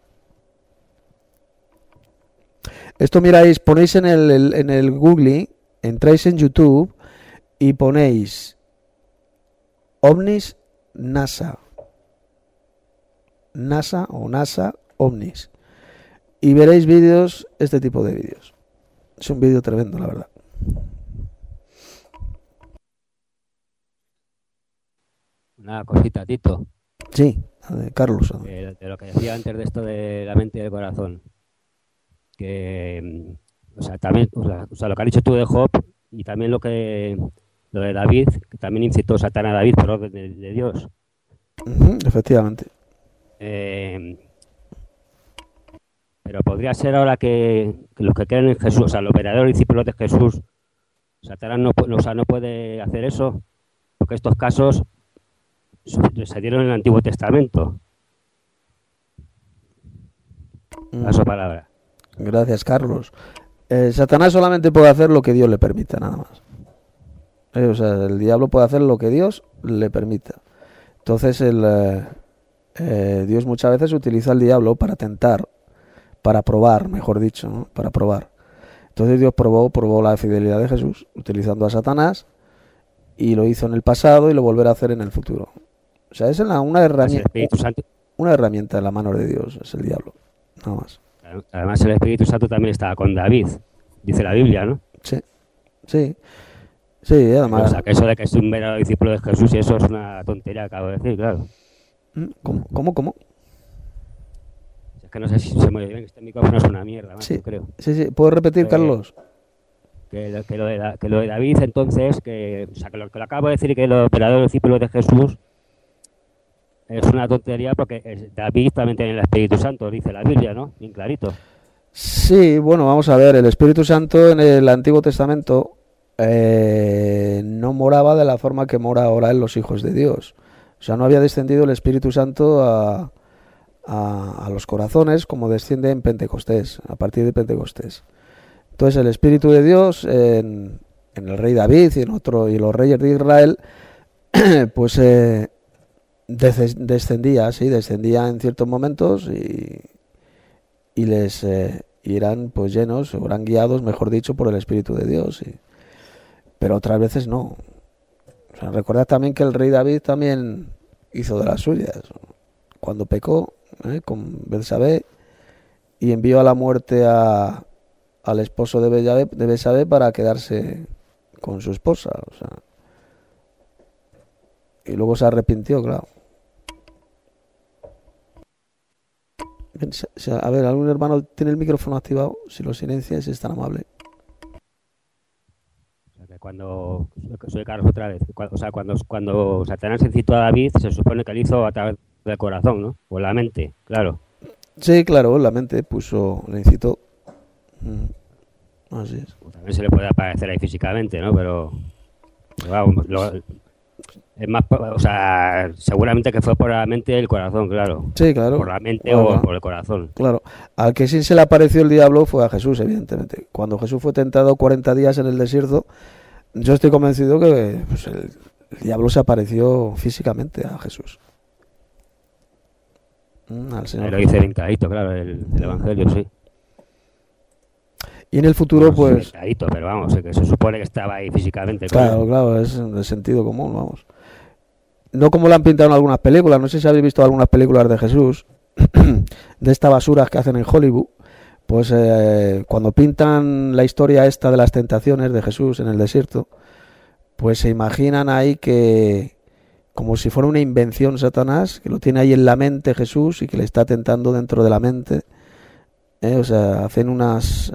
Esto miráis, ponéis en el, el- en el Google, entráis en YouTube y ponéis ovnis NASA. NASA o NASA ovnis. Y veréis vídeos, este tipo de vídeos. Es un vídeo tremendo, la verdad. Una cosita, Tito, Sí, eh, Carlos. de, de lo que decía antes de esto de la mente y el corazón. Que, mm, o sea, también, o sea, o sea, lo que has dicho tú de Job y también lo que lo de David, que también incitó Satán a David por orden de, de Dios. Ujú, efectivamente. Eh, pero podría ser ahora que, que los que creen en Jesús, o sea, los verdaderos discípulos de Jesús, Satanás no, pu- o sea, no puede hacer eso, porque estos casos su- se dieron en el Antiguo Testamento. Paso palabra. Gracias, Carlos. Eh, Satanás solamente puede hacer lo que Dios le permita, nada más. Eh, o sea, el diablo puede hacer lo que Dios le permita. Entonces, el, eh, eh, Dios muchas veces utiliza al diablo para tentar, para probar, mejor dicho, ¿no? Para probar. Entonces Dios probó, probó la fidelidad de Jesús utilizando a Satanás, y lo hizo en el pasado y lo volverá a hacer en el futuro. O sea, es una, una Además, el herramienta, Espíritu Santo, una herramienta en la mano de Dios, es el diablo, nada más. además el Espíritu Santo también estaba con David, dice la Biblia, ¿no? Sí, sí, sí, además. O sea, que eso de que es un verdadero discípulo de Jesús y eso es una tontería que acabo de decir, claro. ¿Cómo, cómo? cómo? Es que no sé si se me oye bien, este micrófono es una mierda, macho, Sí, creo. sí, sí. ¿Puedes repetir, Eh, Carlos? Que lo, que, lo de, Da- que lo de David, entonces, que, o sea, que lo que lo acabo de decir, que los verdaderos discípulos de Jesús es una tontería porque es- David también tiene el Espíritu Santo, dice la Biblia, ¿no? Bien clarito. Sí, bueno, vamos a ver, el Espíritu Santo en el Antiguo Testamento eh, no moraba de la forma que mora ahora en los hijos de Dios. O sea, no había descendido el Espíritu Santo a, a, a los corazones como desciende en Pentecostés, a partir de Pentecostés. Entonces el Espíritu de Dios en, en el rey David y en otro y los reyes de Israel, pues eh, des- descendía, sí, descendía en ciertos momentos y, y les eh, y eran pues llenos, o eran guiados, mejor dicho, por el Espíritu de Dios. Y, pero otras veces no. O sea, recordad también que el rey David también hizo de las suyas. Cuando pecó ¿eh? con Betsabé y envió a la muerte a, al esposo de Betsabé, de Betsabé para quedarse con su esposa. O sea, y luego se arrepintió, claro. A ver, algún hermano tiene el micrófono activado. Si lo silencia, es tan amable. Cuando, soy Carlos otra vez, o sea, cuando, cuando Satanás incitó a David, se supone que lo hizo a través del corazón, ¿no? O la mente, claro. Sí, claro, la mente puso, le incitó. Mm. Así es. También se le puede aparecer ahí físicamente, ¿no? Pero, pero vamos, lo, es más, o sea, seguramente que fue por la mente y el corazón, claro. Sí, claro. Por la mente claro, o claro. por el corazón. Claro. Al que sí se le apareció el diablo fue a Jesús, evidentemente. Cuando Jesús fue tentado cuarenta días en el desierto, yo estoy convencido que pues, el, el diablo se apareció físicamente a Jesús. Mm, al Señor. Lo dice bien clarito, claro, el, el Evangelio, sí. Y en el futuro, bueno, pues... Sí, clarito, pero vamos, que se supone que estaba ahí físicamente. Claro, claro, claro, es de sentido común, vamos. No como lo han pintado en algunas películas, no sé si habéis visto algunas películas de Jesús, de estas basuras que hacen en Hollywood. Pues eh, cuando pintan la historia esta de las tentaciones de Jesús en el desierto, pues se imaginan ahí que como si fuera una invención Satanás, que lo tiene ahí en la mente Jesús y que le está tentando dentro de la mente. Eh, o sea, hacen unas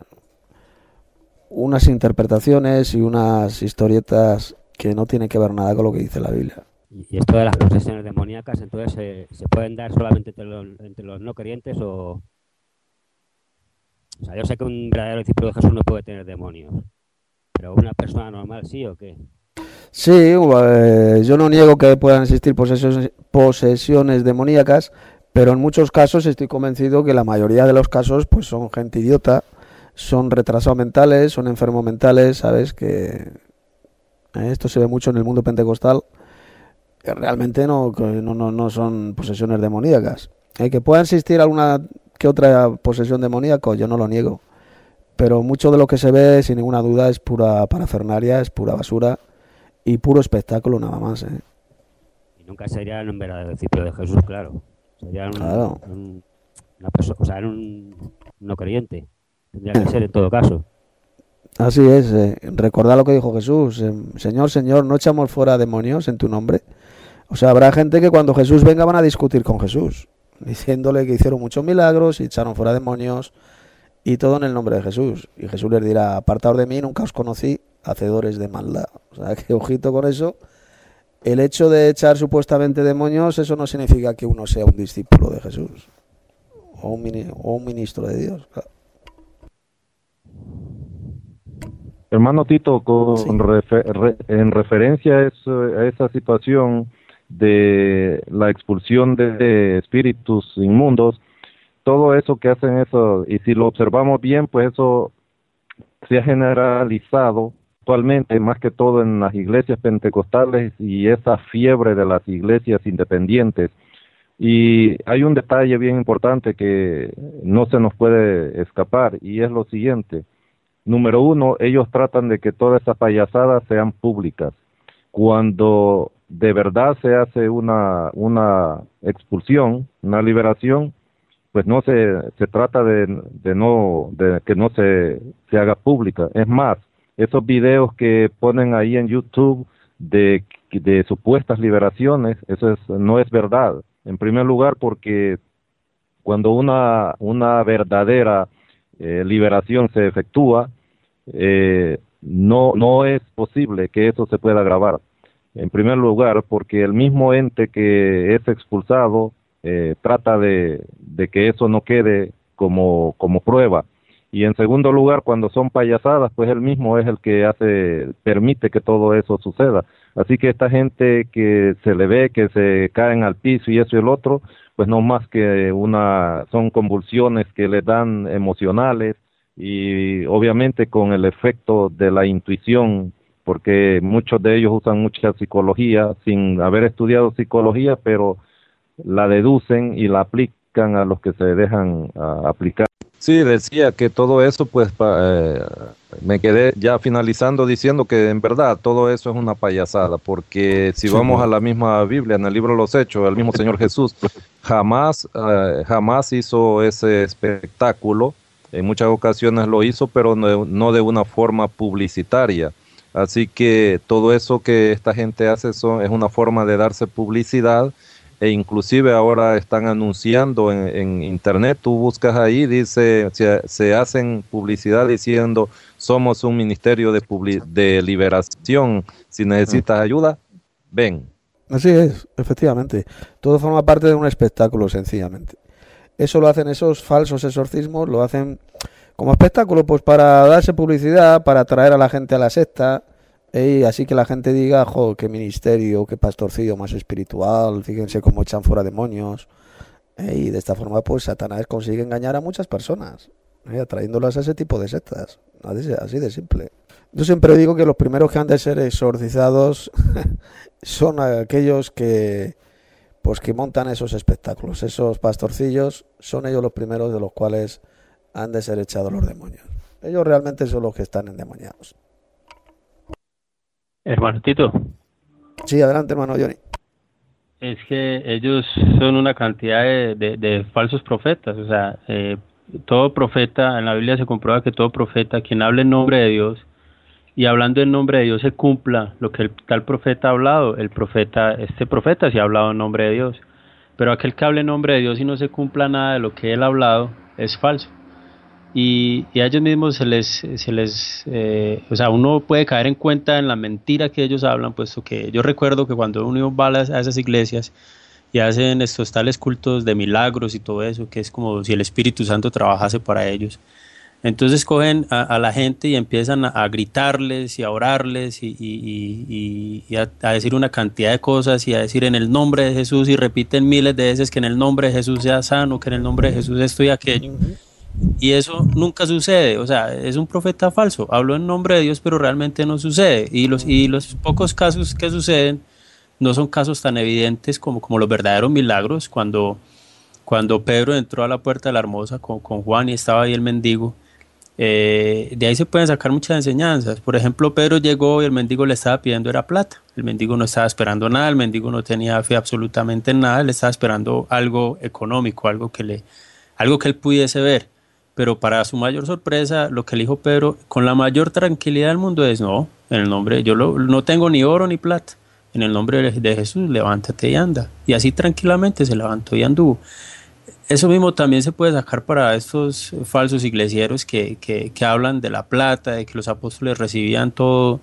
unas interpretaciones y unas historietas que no tienen que ver nada con lo que dice la Biblia. Y esto de las posesiones demoníacas, entonces, eh, ¿se pueden dar solamente entre los, entre los no creyentes o...? O sea, yo sé que un verdadero discípulo de Jesús no puede tener demonios, pero una persona normal sí o qué. Sí, eh, yo no niego que puedan existir posesiones, posesiones demoníacas, pero en muchos casos estoy convencido que la mayoría de los casos pues son gente idiota, son retrasados mentales, son enfermos mentales, ¿sabes? Que eh, esto se ve mucho en el mundo pentecostal, que realmente no, que no, no, no son posesiones demoníacas. Eh, que pueda existir alguna que otra posesión demoníaca, yo no lo niego, pero mucho de lo que se ve sin ninguna duda es pura parafernalia, es pura basura y puro espectáculo nada más. ¿eh? Y nunca serían un verdadero discípulo de Jesús, claro. Serían un, claro. un, una persona, o sea, un no creyente. Tendría que ser en todo caso. Así es. Eh, recordad lo que dijo Jesús. Eh, Señor, Señor, ¿no echamos fuera demonios en tu nombre? O sea, habrá gente que cuando Jesús venga van a discutir con Jesús, diciéndole que hicieron muchos milagros y echaron fuera demonios y todo en el nombre de Jesús. Y Jesús les dirá, apartaos de mí, nunca os conocí, hacedores de maldad. O sea, que ojito con eso. El hecho de echar supuestamente demonios, eso no significa que uno sea un discípulo de Jesús o un, mini, o un ministro de Dios. Claro. Hermano Tito, con Sí. refer, re, en referencia a, eso, a esa situación de la expulsión de, de espíritus inmundos, todo eso que hacen eso, y si lo observamos bien, pues eso se ha generalizado actualmente, más que todo en las iglesias pentecostales y esa fiebre de las iglesias independientes. Y hay un detalle bien importante que no se nos puede escapar, y es lo siguiente. Número uno, ellos tratan de que todas esas payasadas sean públicas. Cuando de verdad se hace una, una expulsión, una liberación, pues no se, se trata de, de no, de que no se, se haga pública. Es más, esos videos que ponen ahí en YouTube de, de supuestas liberaciones, eso es, no es verdad. En primer lugar, porque cuando una, una verdadera eh, liberación se efectúa, eh, no, no es posible que eso se pueda grabar. En primer lugar, porque el mismo ente que es expulsado eh, trata de, de que eso no quede como, como prueba. Y en segundo lugar, cuando son payasadas, pues él mismo es el que hace, permite que todo eso suceda. Así que esta gente que se le ve, que se caen al piso y eso y el otro, pues no más que una, son convulsiones que le dan emocionales y obviamente con el efecto de la intuición, porque muchos de ellos usan mucha psicología sin haber estudiado psicología, pero la deducen y la aplican a los que se dejan uh, aplicar. Sí, decía que todo eso, pues, pa, eh, me quedé ya finalizando diciendo que en verdad todo eso es una payasada, porque si sí, vamos a la misma Biblia, en el libro de los Hechos, el mismo Señor Jesús jamás, eh, jamás hizo ese espectáculo, en muchas ocasiones lo hizo, pero no, no de una forma publicitaria. Así que todo eso que esta gente hace son, es una forma de darse publicidad, e inclusive ahora están anunciando en, en internet, tú buscas ahí, dice, se, se hacen publicidad diciendo, somos un ministerio de, publi de liberación, si necesitas ayuda, ven. Así es, efectivamente, todo forma parte de un espectáculo sencillamente. Eso lo hacen esos falsos exorcismos, lo hacen como espectáculo, pues para darse publicidad, para atraer a la gente a la secta, y así que la gente diga, jo, qué ministerio, qué pastorcillo más espiritual, fíjense cómo echan fuera demonios. Y de esta forma, pues Satanás consigue engañar a muchas personas, ¿eh? Atrayéndolas a ese tipo de sectas, así de simple. Yo siempre digo que los primeros que han de ser exorcizados son aquellos que, pues que montan esos espectáculos, esos pastorcillos, son ellos los primeros de los cuales han de ser echados los demonios. Ellos realmente son los que están endemoniados. Hermano Tito. Sí, adelante, hermano Johnny. Es que ellos son una cantidad de, de, de falsos profetas, o sea, eh, todo profeta, en la Biblia se comprueba que todo profeta, quien hable en nombre de Dios, y hablando en nombre de Dios se cumpla lo que el tal profeta ha hablado, el profeta, este profeta sí ha hablado en nombre de Dios, pero aquel que hable en nombre de Dios y no se cumpla nada de lo que él ha hablado, es falso. Y, y a ellos mismos se les, se les eh, o sea, uno puede caer en cuenta en la mentira que ellos hablan, puesto que yo recuerdo que cuando uno va a, a esas iglesias y hacen estos tales cultos de milagros y todo eso, que es como si el Espíritu Santo trabajase para ellos, entonces cogen a, a la gente y empiezan a, a gritarles y a orarles y, y, y, y a, a decir una cantidad de cosas y a decir en el nombre de Jesús, y repiten miles de veces que en el nombre de Jesús sea sano, que en el nombre de Jesús esto y aquello. Y eso nunca sucede, o sea, es un profeta falso, habló en nombre de Dios, pero realmente no sucede, y los, y los pocos casos que suceden no son casos tan evidentes como, como los verdaderos milagros. Cuando, cuando Pedro entró a la puerta de la Hermosa con, con Juan y estaba ahí el mendigo, eh, de ahí se pueden sacar muchas enseñanzas. Por ejemplo, Pedro llegó y el mendigo le estaba pidiendo era plata, el mendigo no estaba esperando nada, el mendigo no tenía fe absolutamente en nada, le estaba esperando algo económico, algo que, le, algo que él pudiese ver. Pero para su mayor sorpresa, lo que le dijo Pedro, con la mayor tranquilidad del mundo, es no, en el nombre, yo lo, no tengo ni oro ni plata, en el nombre de, de Jesús, levántate y anda. Y así tranquilamente se levantó y anduvo. Eso mismo también se puede sacar para estos falsos iglesieros que, que, que hablan de la plata, de que los apóstoles recibían todo,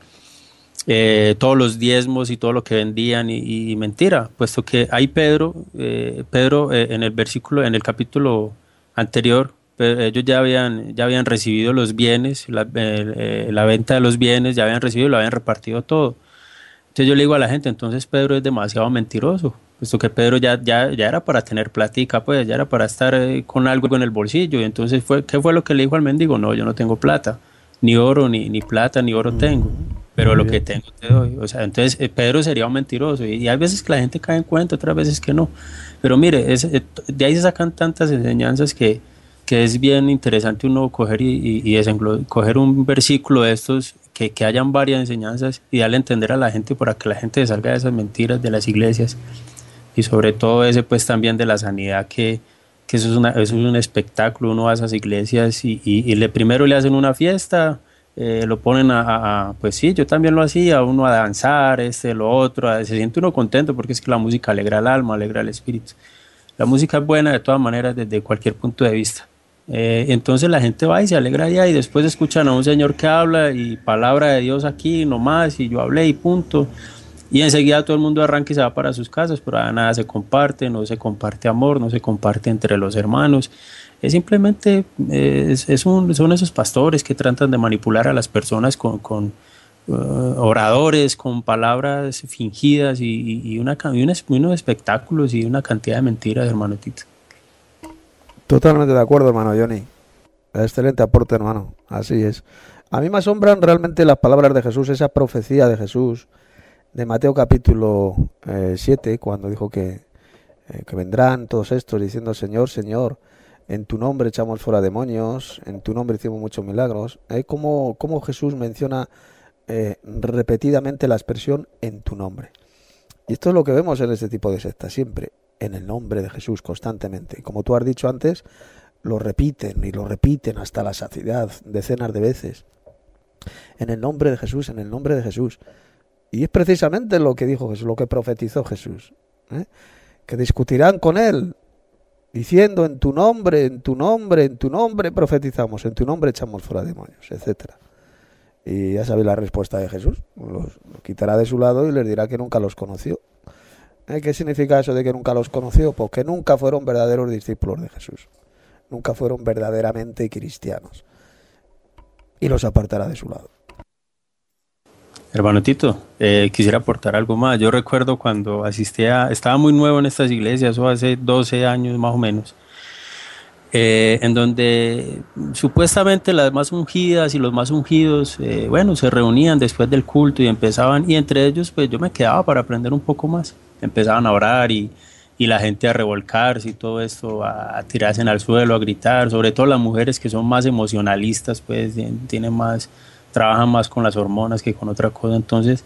eh, todos los diezmos y todo lo que vendían, y, y mentira, puesto que hay Pedro, eh, Pedro eh, en el versículo, en el capítulo anterior, ellos ya habían, ya habían recibido los bienes, la, eh, la venta de los bienes, ya habían recibido y lo habían repartido todo. Entonces yo le digo a la gente, entonces Pedro es demasiado mentiroso, puesto que Pedro ya, ya, ya era para tener platica, pues ya era para estar eh, con algo en el bolsillo. Y entonces, fue, ¿qué fue lo que le dijo al mendigo? No, yo no tengo plata, ni oro, ni, ni plata, ni oro tengo, pero lo que tengo te doy. O sea, entonces eh, Pedro sería un mentiroso, y, y hay veces que la gente cae en cuenta, otras veces que no. Pero mire, es, eh, de ahí se sacan tantas enseñanzas que que es bien interesante uno coger y, y, y coger un versículo de estos, que, que hayan varias enseñanzas y darle a entender a la gente para que la gente salga de esas mentiras de las iglesias, y sobre todo ese pues también de la sanidad, que, que eso, es una, eso es un espectáculo. Uno va a esas iglesias y, y, y le, primero le hacen una fiesta, eh, lo ponen a, a, a, pues sí, yo también lo hacía, uno a danzar, este, lo otro, a, se siente uno contento porque es que la música alegra el alma, alegra el espíritu. La música es buena de todas maneras desde cualquier punto de vista. Eh, entonces la gente va y se alegra allá, y después escuchan a un señor que habla y palabra de Dios aquí nomás, y yo hablé y punto. y enseguida todo el mundo arranca y se va para sus casas, pero nada se comparte, no se comparte amor, no se comparte entre los hermanos. Es simplemente, eh, es, es un, son esos pastores que tratan de manipular a las personas con, con uh, oradores, con palabras fingidas y, y, una, y unos, unos espectáculos y una cantidad de mentiras, hermano Tito. Totalmente de acuerdo, hermano Johnny. Excelente aporte, hermano. Así es. A mí me asombran realmente las palabras de Jesús, esa profecía de Jesús, de Mateo capítulo eh, siete, cuando dijo que, eh, que vendrán todos estos diciendo, Señor, Señor, en tu nombre echamos fuera demonios, en tu nombre hicimos muchos milagros. ¿Eh? Como, como Jesús menciona eh, repetidamente la expresión en tu nombre. Y esto es lo que vemos en este tipo de sectas, siempre en el nombre de Jesús, constantemente. Y como tú has dicho antes, lo repiten y lo repiten hasta la saciedad, decenas de veces. En el nombre de Jesús, en el nombre de Jesús. Y es precisamente lo que dijo Jesús, lo que profetizó Jesús. ¿eh? Que discutirán con él, diciendo en tu nombre, en tu nombre, en tu nombre profetizamos, en tu nombre echamos fuera demonios, etcétera. Y ya sabéis la respuesta de Jesús, los, los quitará de su lado y les dirá que nunca los conoció. ¿Eh? ¿Qué significa eso de que nunca los conoció? Pues que nunca fueron verdaderos discípulos de Jesús, nunca fueron verdaderamente cristianos, y los apartará de su lado. Hermano Tito, eh, quisiera aportar algo más. Yo recuerdo cuando asistía, estaba muy nuevo en estas iglesias, eso hace doce años más o menos, eh, en donde supuestamente las más ungidas y los más ungidos, eh, bueno, se reunían después del culto y empezaban, y entre ellos pues yo me quedaba para aprender un poco más. Empezaban a orar y, y la gente a revolcarse y todo esto, a, a tirarse al suelo, a gritar, sobre todo las mujeres que son más emocionalistas, pues tienen más... trabajan más con las hormonas que con otra cosa. Entonces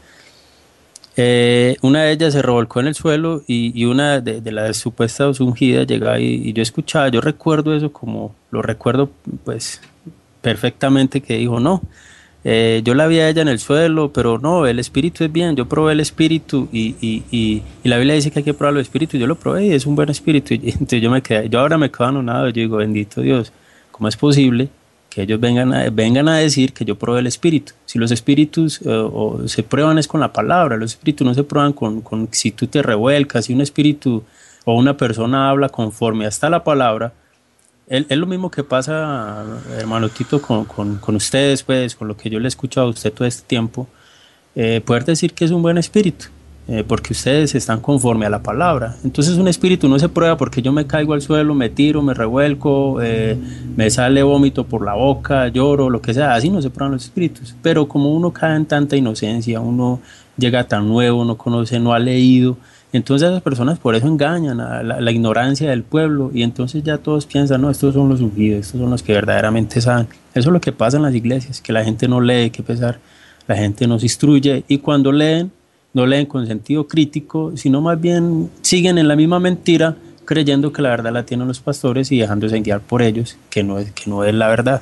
eh, una de ellas se revolcó en el suelo y, y una de, de las supuestas ungidas llegaba y, y yo escuchaba, yo recuerdo eso como, lo recuerdo pues perfectamente, que dijo no, eh, yo la vi a ella en el suelo, pero no, el espíritu es bien, yo probé el espíritu y, y, y, y la Biblia dice que hay que probar el espíritu, yo lo probé y es un buen espíritu. Y entonces yo me quedé, yo ahora me quedo anonado, yo digo, bendito Dios, ¿cómo es posible que ellos vengan a, vengan a decir que yo probé el espíritu? Si los espíritus eh, o se prueban es con la palabra, los espíritus no se prueban con, con si tú te revuelcas, si un espíritu o una persona habla conforme hasta la palabra. Es, es lo mismo que pasa, hermano Tito, con, con, con ustedes, pues, con lo que yo le he escuchado a usted todo este tiempo, eh, poder decir que es un buen espíritu. Eh, porque ustedes están conforme a la palabra. Entonces un espíritu no se prueba porque yo me caigo al suelo, me tiro, me revuelco, eh, me sale vómito por la boca, lloro, lo que sea. Así no se prueban los espíritus. Pero como uno cae en tanta inocencia, uno llega tan nuevo, no conoce, no ha leído, entonces esas personas por eso engañan a la, la ignorancia del pueblo, y entonces ya todos piensan, no, estos son los ungidos, estos son los que verdaderamente saben. Eso es lo que pasa en las iglesias, que la gente no lee, que pesar, la gente no se instruye, y cuando leen no leen con sentido crítico, sino más bien siguen en la misma mentira, creyendo que la verdad la tienen los pastores y dejándose guiar por ellos, que no es, que no es la verdad.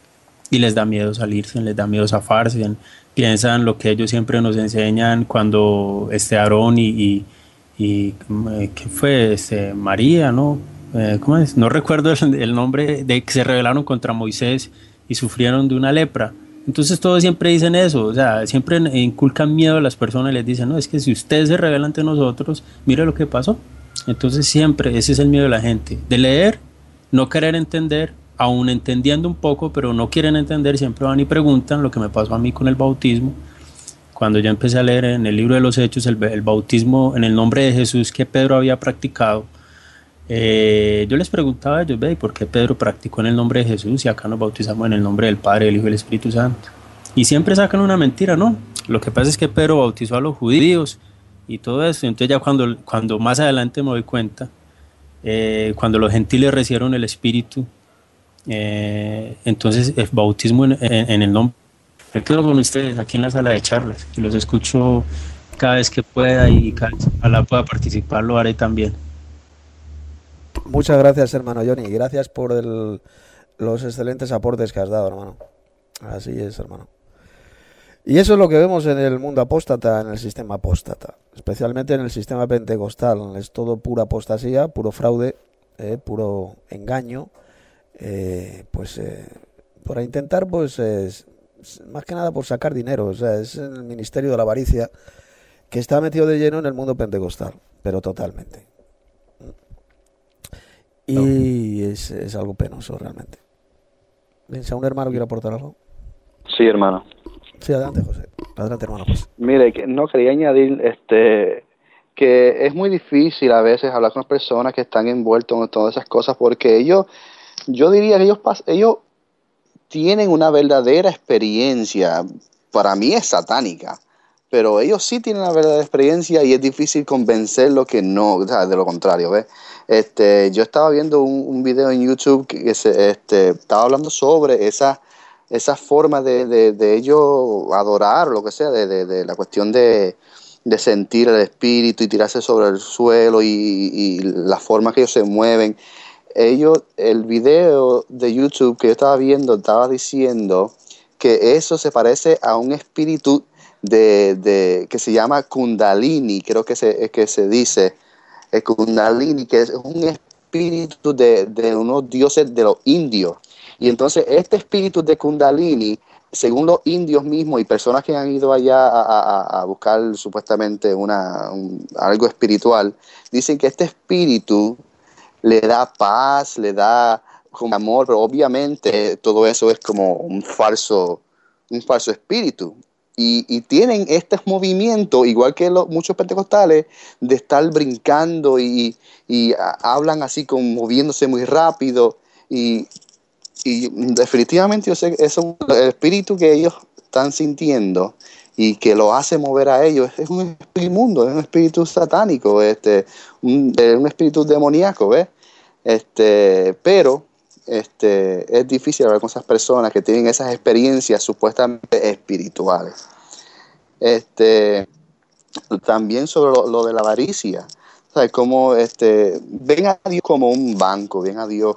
Y les da miedo salirse, les da miedo zafarse, piensan lo que ellos siempre nos enseñan cuando este Aarón y, y, y ¿qué fue? Este, María, ¿no? Eh, ¿cómo es? No recuerdo el, el nombre, de que se rebelaron contra Moisés y sufrieron de una lepra. Entonces todos siempre dicen eso, o sea, siempre inculcan miedo a las personas y les dicen, no, es que si ustedes se rebelan ante nosotros, mire lo que pasó. Entonces siempre ese es el miedo de la gente, de leer, no querer entender, aún entendiendo un poco, pero no quieren entender, siempre van y preguntan, lo que me pasó a mí con el bautismo. Cuando yo empecé a leer en el libro de los Hechos el, el bautismo en el nombre de Jesús que Pedro había practicado, Eh, yo les preguntaba a ellos, ve, ¿por qué Pedro practicó en el nombre de Jesús y acá nos bautizamos en el nombre del Padre, del Hijo y del Espíritu Santo? Y siempre sacan una mentira, ¿no? Lo que pasa es que Pedro bautizó a los judíos y todo eso. Entonces ya cuando, cuando más adelante me doy cuenta, eh, cuando los gentiles recibieron el Espíritu, eh, entonces el bautismo en, en, en el nombre. Me quedo con ustedes aquí en la sala de charlas y los escucho cada vez que pueda, y cada vez que ojalá pueda participar lo haré también. Muchas gracias, hermano Johnny, gracias por el, los excelentes aportes que has dado, hermano. Así es, hermano. Y eso es lo que vemos en el mundo apóstata, en el sistema apóstata, especialmente en el sistema pentecostal. Es todo pura apostasía, puro fraude, eh, puro engaño, eh, pues eh, para intentar, pues, eh, más que nada por sacar dinero. O sea, es el ministerio de la avaricia, que está metido de lleno en el mundo pentecostal, pero totalmente. Y es, es algo penoso realmente. Si a un hermano quiere aportar algo. Sí, hermano. Sí, adelante, José. Adelante, hermano. Pues. Mire, que no quería añadir este que es muy difícil a veces hablar con las personas que están envueltos en todas esas cosas, porque ellos, yo diría que ellos, ellos tienen una verdadera experiencia, para mí es satánica, pero ellos sí tienen una verdadera experiencia y es difícil convencerlos que no, o sea, de lo contrario, ¿ves? Este, yo estaba viendo un, un video en YouTube que se, este, estaba hablando sobre esa, esa forma de, de, de ellos adorar, lo que sea, de, de, de la cuestión de, de sentir el espíritu y tirarse sobre el suelo y, y la forma que ellos se mueven. Ellos, el video de YouTube que yo estaba viendo estaba diciendo que eso se parece a un espíritu de, de que se llama Kundalini, creo que se, que se dice, el Kundalini, que es un espíritu de, de unos dioses de los indios. Y entonces este espíritu de Kundalini, según los indios mismos y personas que han ido allá a, a, a buscar supuestamente una, un, algo espiritual, dicen que este espíritu le da paz, le da como amor, pero obviamente todo eso es como un falso, un falso espíritu. Y, y tienen este movimiento, igual que los, muchos pentecostales, de estar brincando y, y a, hablan así, como moviéndose muy rápido. Y, y definitivamente yo sé que eso, el espíritu que ellos están sintiendo y que lo hace mover a ellos es un espíritu inmundo, es un espíritu satánico, este, un, un espíritu demoníaco, ¿ves? Este, pero este, es difícil hablar con esas personas que tienen esas experiencias supuestamente espirituales. Este, también sobre lo, lo de la avaricia, ¿sabes? Como este, ven a Dios como un banco, ven a Dios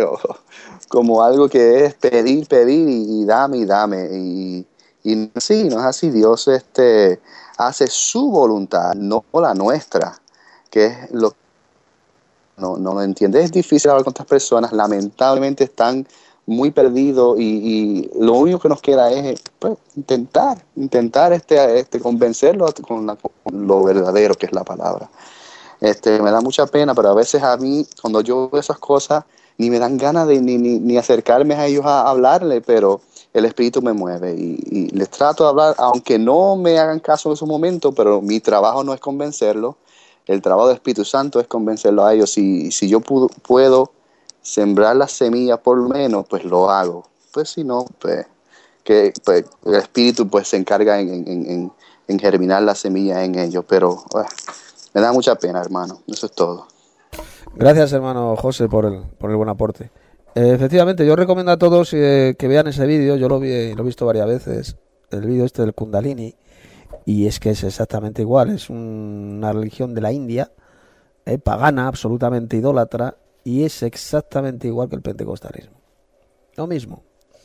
como algo que es pedir, pedir y, y dame y dame. Y, y sí, no es así. Dios este, hace su voluntad, no la nuestra, que es lo que no, no lo entiende. Es difícil hablar con estas personas, lamentablemente están muy perdidos y, y lo único que nos queda es pues, intentar, intentar este, este, convencerlos con, la, con lo verdadero que es la palabra. Este, me da mucha pena, pero a veces a mí, cuando yo veo esas cosas, ni me dan ganas de ni, ni, ni acercarme a ellos a hablarle, pero el espíritu me mueve y, y les trato de hablar, aunque no me hagan caso en esos momentos, pero mi trabajo no es convencerlos. El trabajo del Espíritu Santo es convencerlo a ellos. Si, si yo puedo, puedo sembrar las semillas por lo menos, pues lo hago. Pues si no, pues, que, pues el Espíritu pues se encarga en, en, en, en germinar las semillas en ellos. Pero uh, me da mucha pena, hermano. Eso es todo. Gracias, hermano José, por el, por el buen aporte. Eh, efectivamente, yo recomiendo a todos eh, que vean ese vídeo. Yo lo, vi, lo he visto varias veces. El vídeo este del Kundalini. Y es que es exactamente igual, es un, una religión de la India, eh, pagana, absolutamente idólatra, y es exactamente igual que el pentecostalismo. Lo mismo.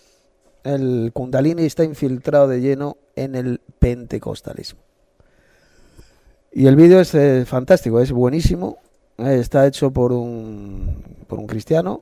El Kundalini está infiltrado de lleno en el pentecostalismo. Y el vídeo es eh, fantástico, es buenísimo, eh, está hecho por un, por un cristiano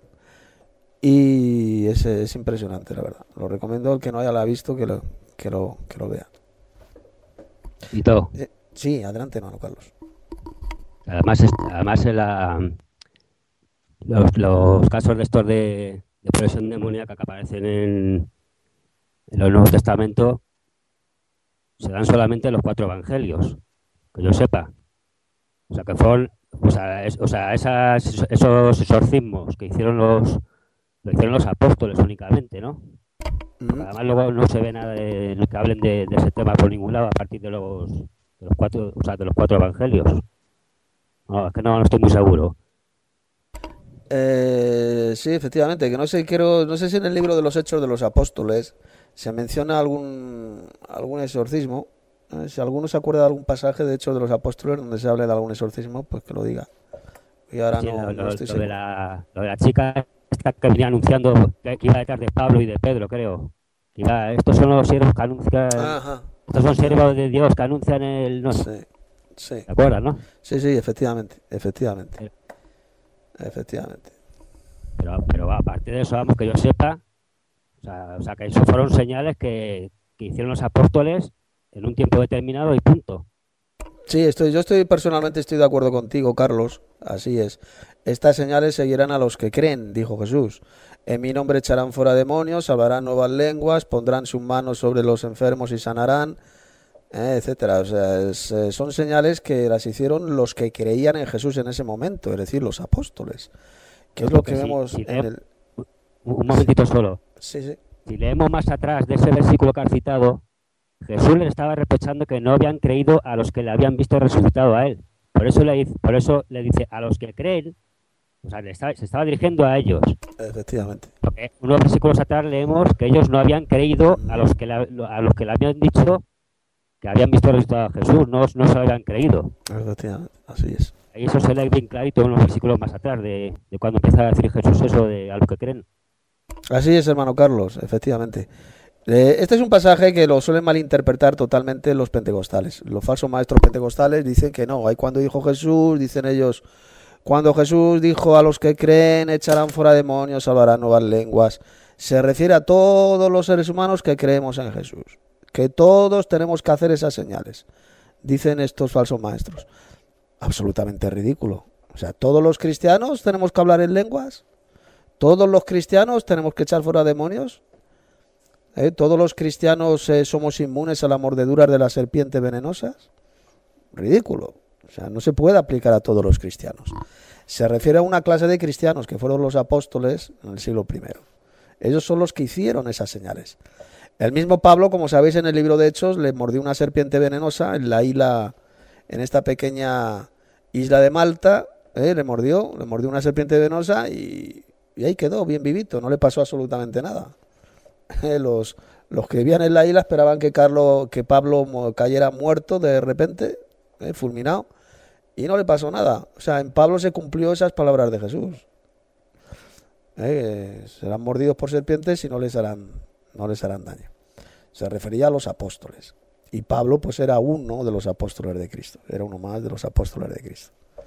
y es, es impresionante, la verdad. Lo recomiendo al que no haya la visto que lo, que lo, que lo vea. Y todo. Eh, sí, adelante, hermano Carlos. Además, es, además en la, los, los casos de estos de, de posesión demoníaca que aparecen en, en los Nuevos Testamentos se dan solamente en los cuatro evangelios, que yo sepa. O sea, que fueron, o sea, es, o sea esas, esos exorcismos que hicieron los, lo hicieron los apóstoles únicamente, ¿no? Además luego no se ve nada de, de que hablen de, de ese tema por ningún lado a partir de los, de los cuatro, o sea, de los cuatro evangelios. No, es que no, no estoy muy seguro. Eh, sí, efectivamente, que no sé, quiero, no sé si en el libro de los Hechos de los Apóstoles se menciona algún algún exorcismo. Eh, si alguno se acuerda de algún pasaje de Hechos de los Apóstoles donde se hable de algún exorcismo, pues que lo diga. Y ahora sí, no, lo, no lo, estoy lo seguro. de la, lo de la chica esta que venía anunciando que iba detrás de Pablo y de Pedro, creo. Que iba, estos son los siervos que anuncian. Ajá. Estos son siervos de Dios que anuncian el. No Sí, sí. ¿Te acuerdas, no? Sí, sí, efectivamente, efectivamente. Efectivamente. Pero, pero aparte de eso, vamos, que yo sepa, o sea, o sea que eso fueron señales que, que hicieron los apóstoles en un tiempo determinado y punto. Sí, estoy, yo estoy personalmente estoy de acuerdo contigo, Carlos. Así es. Estas señales seguirán a los que creen, dijo Jesús. En mi nombre echarán fuera demonios, hablarán nuevas lenguas, pondrán sus manos sobre los enfermos y sanarán, eh, etcétera. O sea, es, eh, son señales que las hicieron los que creían en Jesús en ese momento, es decir, los apóstoles. Que es lo que Sí, vemos si en leemos- el... Un momentito solo. Sí, sí. Si leemos más atrás de ese versículo que has citado, Jesús les estaba reprochando que no habían creído a los que le habían visto resucitado a él. Por eso le dice, por eso le dice a los que creen, o sea, le está- se estaba dirigiendo a ellos. Efectivamente. Porque unos versículos atrás leemos que ellos no habían creído a los que le, a los que le habían dicho que habían visto resucitado a Jesús, no, no se lo habían creído. Efectivamente, así es. Y eso se lee bien clarito en unos versículos más atrás de, de cuando empieza a decir Jesús eso de a los que creen. Así es, hermano Carlos, efectivamente. Eh, este es un pasaje que lo suelen malinterpretar totalmente los pentecostales. Los falsos maestros pentecostales dicen que no. Ahí cuando dijo Jesús, dicen ellos, cuando Jesús dijo a los que creen echarán fuera demonios, hablarán nuevas lenguas, se refiere a todos los seres humanos que creemos en Jesús. Que todos tenemos que hacer esas señales, dicen estos falsos maestros. Absolutamente ridículo. O sea, todos los cristianos tenemos que hablar en lenguas. ¿Todos los cristianos tenemos que echar fuera demonios? ¿Eh? ¿Todos los cristianos eh, somos inmunes a las mordeduras de las serpientes venenosas? Ridículo. O sea, no se puede aplicar a todos los cristianos. Se refiere a una clase de cristianos que fueron los apóstoles en el siglo primero. Ellos son los que hicieron esas señales. El mismo Pablo, como sabéis en el libro de Hechos, le mordió una serpiente venenosa en la isla, en esta pequeña isla de Malta, ¿eh? le mordió, le mordió una serpiente venenosa y... Y ahí quedó, bien vivito, no le pasó absolutamente nada. Los, los que vivían en la isla esperaban que, Carlos, que Pablo cayera muerto de repente, eh, fulminado, y no le pasó nada. O sea, en Pablo se cumplió esas palabras de Jesús. Eh, serán mordidos por serpientes y no les harán, no les harán daño. Se refería a los apóstoles. Y Pablo pues era uno de los apóstoles de Cristo, era uno más de los apóstoles de Cristo.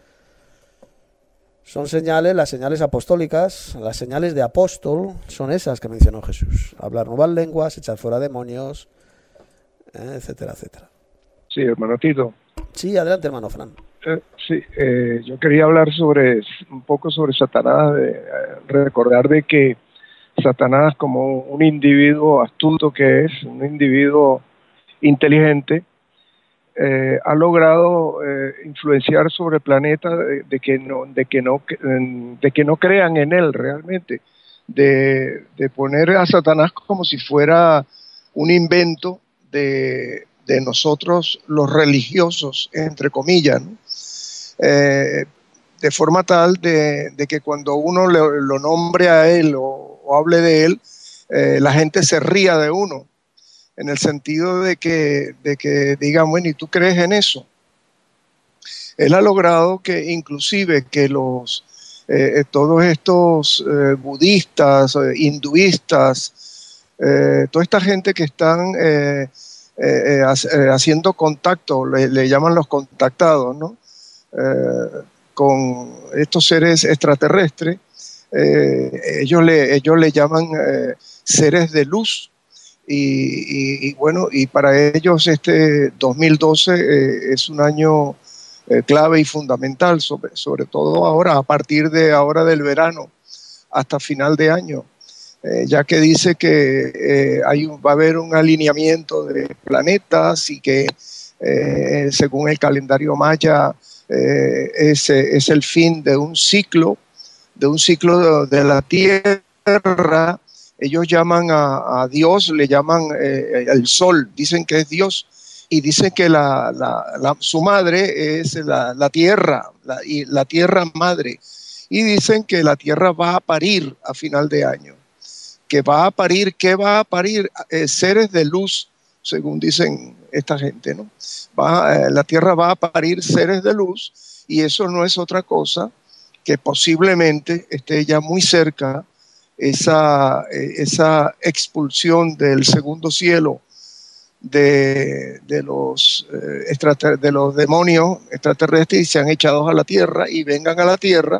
Son señales, las señales apostólicas, las señales de apóstol, son esas que mencionó Jesús. Hablar nuevas lenguas, echar fuera demonios, eh, etcétera, etcétera. Sí, hermano Tito. Sí, adelante, hermano Fran. Eh, sí, eh, yo quería hablar sobre un poco sobre Satanás, de, eh, recordar de que Satanás, como un individuo astuto que es, un individuo inteligente, Eh, ha logrado eh, influenciar sobre el planeta de, de que no de que no de que no crean en él realmente, de, de poner a Satanás como si fuera un invento de, de nosotros los religiosos, entre comillas, ¿no? Eh, de forma tal de, de que cuando uno le, lo nombre a él o, o hable de él, eh, la gente se ría de uno, en el sentido de que, de que digan, bueno, ¿y tú crees en eso? Él ha logrado que inclusive que los eh, todos estos eh, budistas, eh, hinduistas, eh, toda esta gente que están eh, eh, eh, haciendo contacto, le, le llaman los contactados, ¿no? Eh, con estos seres extraterrestres, eh, ellos, le, ellos le llaman eh, seres de luz. Y, y, y bueno, y para ellos este dos mil doce eh, es un año eh, clave y fundamental, sobre, sobre todo ahora, a partir de ahora del verano hasta final de año, eh, ya que dice que eh, hay un, va a haber un alineamiento de planetas y que eh, según el calendario maya eh, es, es el fin de un ciclo, de un ciclo de, de la Tierra. Ellos llaman a, a Dios, le llaman eh, el sol, dicen que es Dios, y dicen que la, la, la, su madre es la, la tierra, la, y la tierra madre, y dicen que la tierra va a parir a final de año, que va a parir, ¿qué va a parir? Eh, seres de luz, según dicen esta gente, ¿no? Va, eh, la tierra va a parir seres de luz, y eso no es otra cosa que posiblemente esté ya muy cerca esa, esa expulsión del segundo cielo de, de, los, eh, de los demonios extraterrestres, y sean echados a la tierra y vengan a la tierra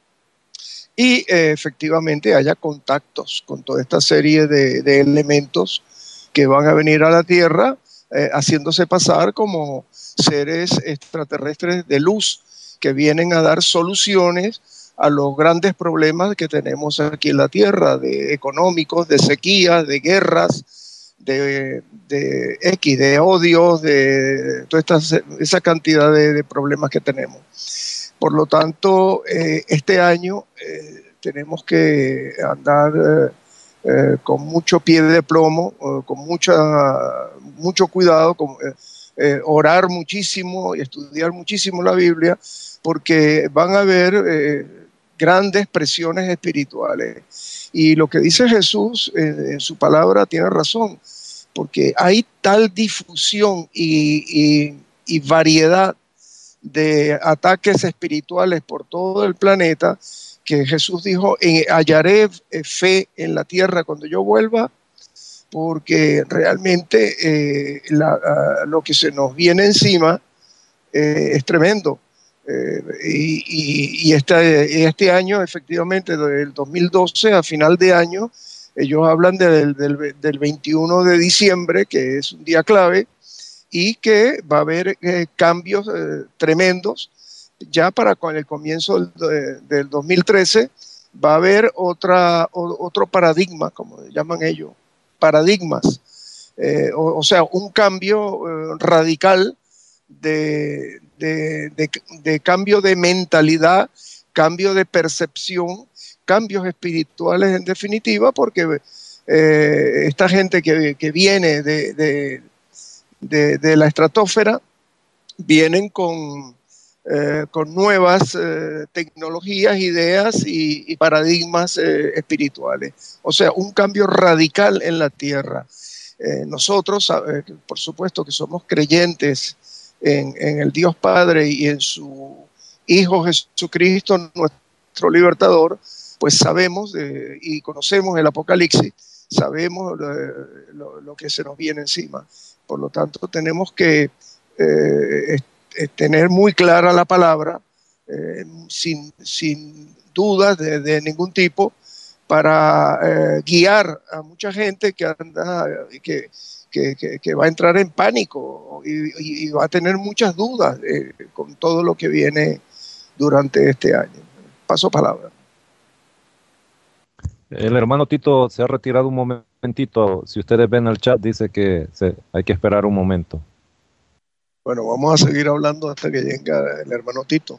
y eh, efectivamente haya contactos con toda esta serie de, de elementos que van a venir a la tierra eh, haciéndose pasar como seres extraterrestres de luz que vienen a dar soluciones a los grandes problemas que tenemos aquí en la Tierra, de económicos, de sequías, de guerras, de, de X, de odios, de toda esta, esa cantidad de, de problemas que tenemos. Por lo tanto, eh, este año eh, tenemos que andar eh, eh, con mucho pie de plomo, eh, con mucha, mucho cuidado, con, eh, eh, orar muchísimo y estudiar muchísimo la Biblia, porque van a haber eh, grandes presiones espirituales. Y lo que dice Jesús en, en su palabra tiene razón, porque hay tal difusión y, y, y variedad de ataques espirituales por todo el planeta, que Jesús dijo, hallaré fe en la tierra cuando yo vuelva, porque realmente eh, la, uh, lo que se nos viene encima eh, es tremendo. Eh, y, y, y este, este año, efectivamente, del dos mil doce, a final de año, ellos hablan del, del, del veintiuno de diciembre, que es un día clave, y que va a haber eh, cambios eh, tremendos. Ya para con el comienzo del, del dos mil trece va a haber otra, o, otro paradigma, como llaman ellos, paradigmas, eh, o, o sea, un cambio eh, radical de, de, de, de cambio de mentalidad, cambio de percepción, cambios espirituales en definitiva, porque eh, esta gente que, que viene de, de, de, de la estratosfera vienen con, eh, con nuevas eh, tecnologías, ideas y, y paradigmas eh, espirituales. O sea, un cambio radical en la Tierra. Eh, nosotros, eh, por supuesto que somos creyentes en, en el Dios Padre y en su Hijo Jesucristo, nuestro libertador, pues sabemos eh, y conocemos el Apocalipsis, sabemos eh, lo, lo que se nos viene encima. Por lo tanto, tenemos que eh, tener muy clara la palabra, eh, sin, sin dudas de, de ningún tipo, para eh, guiar a mucha gente que, anda, que, que, que, que va a entrar en pánico y, y, y va a tener muchas dudas eh, con todo lo que viene durante este año. Paso palabra. El hermano Tito se ha retirado un momentito. Si ustedes ven el chat, dice que se, hay que esperar un momento. Bueno, vamos a seguir hablando hasta que llegue el hermano Tito.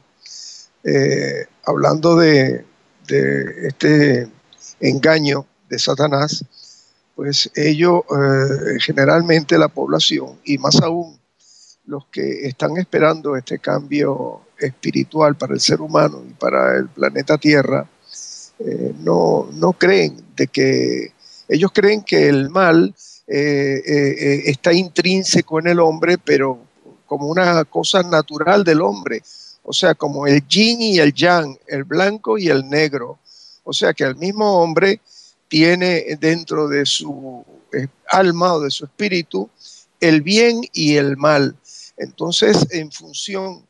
Eh, hablando de, de este engaño de Satanás, pues ellos, eh, generalmente la población, y más aún los que están esperando este cambio espiritual para el ser humano y para el planeta Tierra, eh, no, no creen de que, ellos creen que el mal eh, eh, está intrínseco en el hombre, pero como una cosa natural del hombre, o sea, como el yin y el yang, el blanco y el negro. O sea, que el mismo hombre tiene dentro de su eh, alma o de su espíritu el bien y el mal. Entonces, en función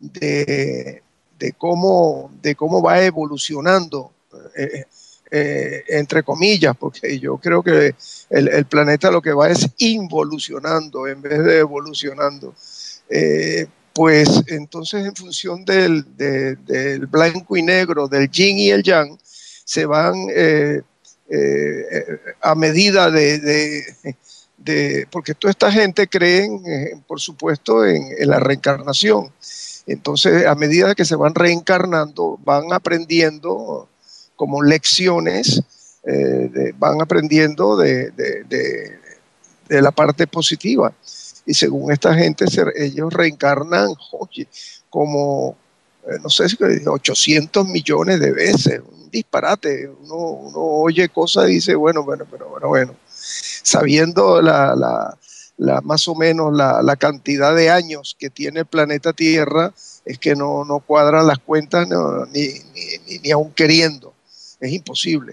de, de, cómo, de cómo va evolucionando, eh, eh, entre comillas, porque yo creo que el, el planeta lo que va es involucionando en vez de evolucionando. Eh, pues entonces en función del, de, del blanco y negro, del yin y el yang, se van eh, eh, a medida de, de, de, porque toda esta gente cree, en, por supuesto, en, en la reencarnación. Entonces, a medida que se van reencarnando, van aprendiendo como lecciones, eh, de, van aprendiendo de, de, de, de la parte positiva. Y según esta gente, ellos reencarnan, oye, como, eh, no sé, ochocientos millones de veces, un disparate. Uno, uno oye cosas y dice, bueno, bueno, pero bueno, bueno. Sabiendo la, la, la, más o menos la, la cantidad de años que tiene el planeta Tierra, es que no, no cuadran las cuentas, no, ni, ni, ni, ni aún queriendo. Es imposible.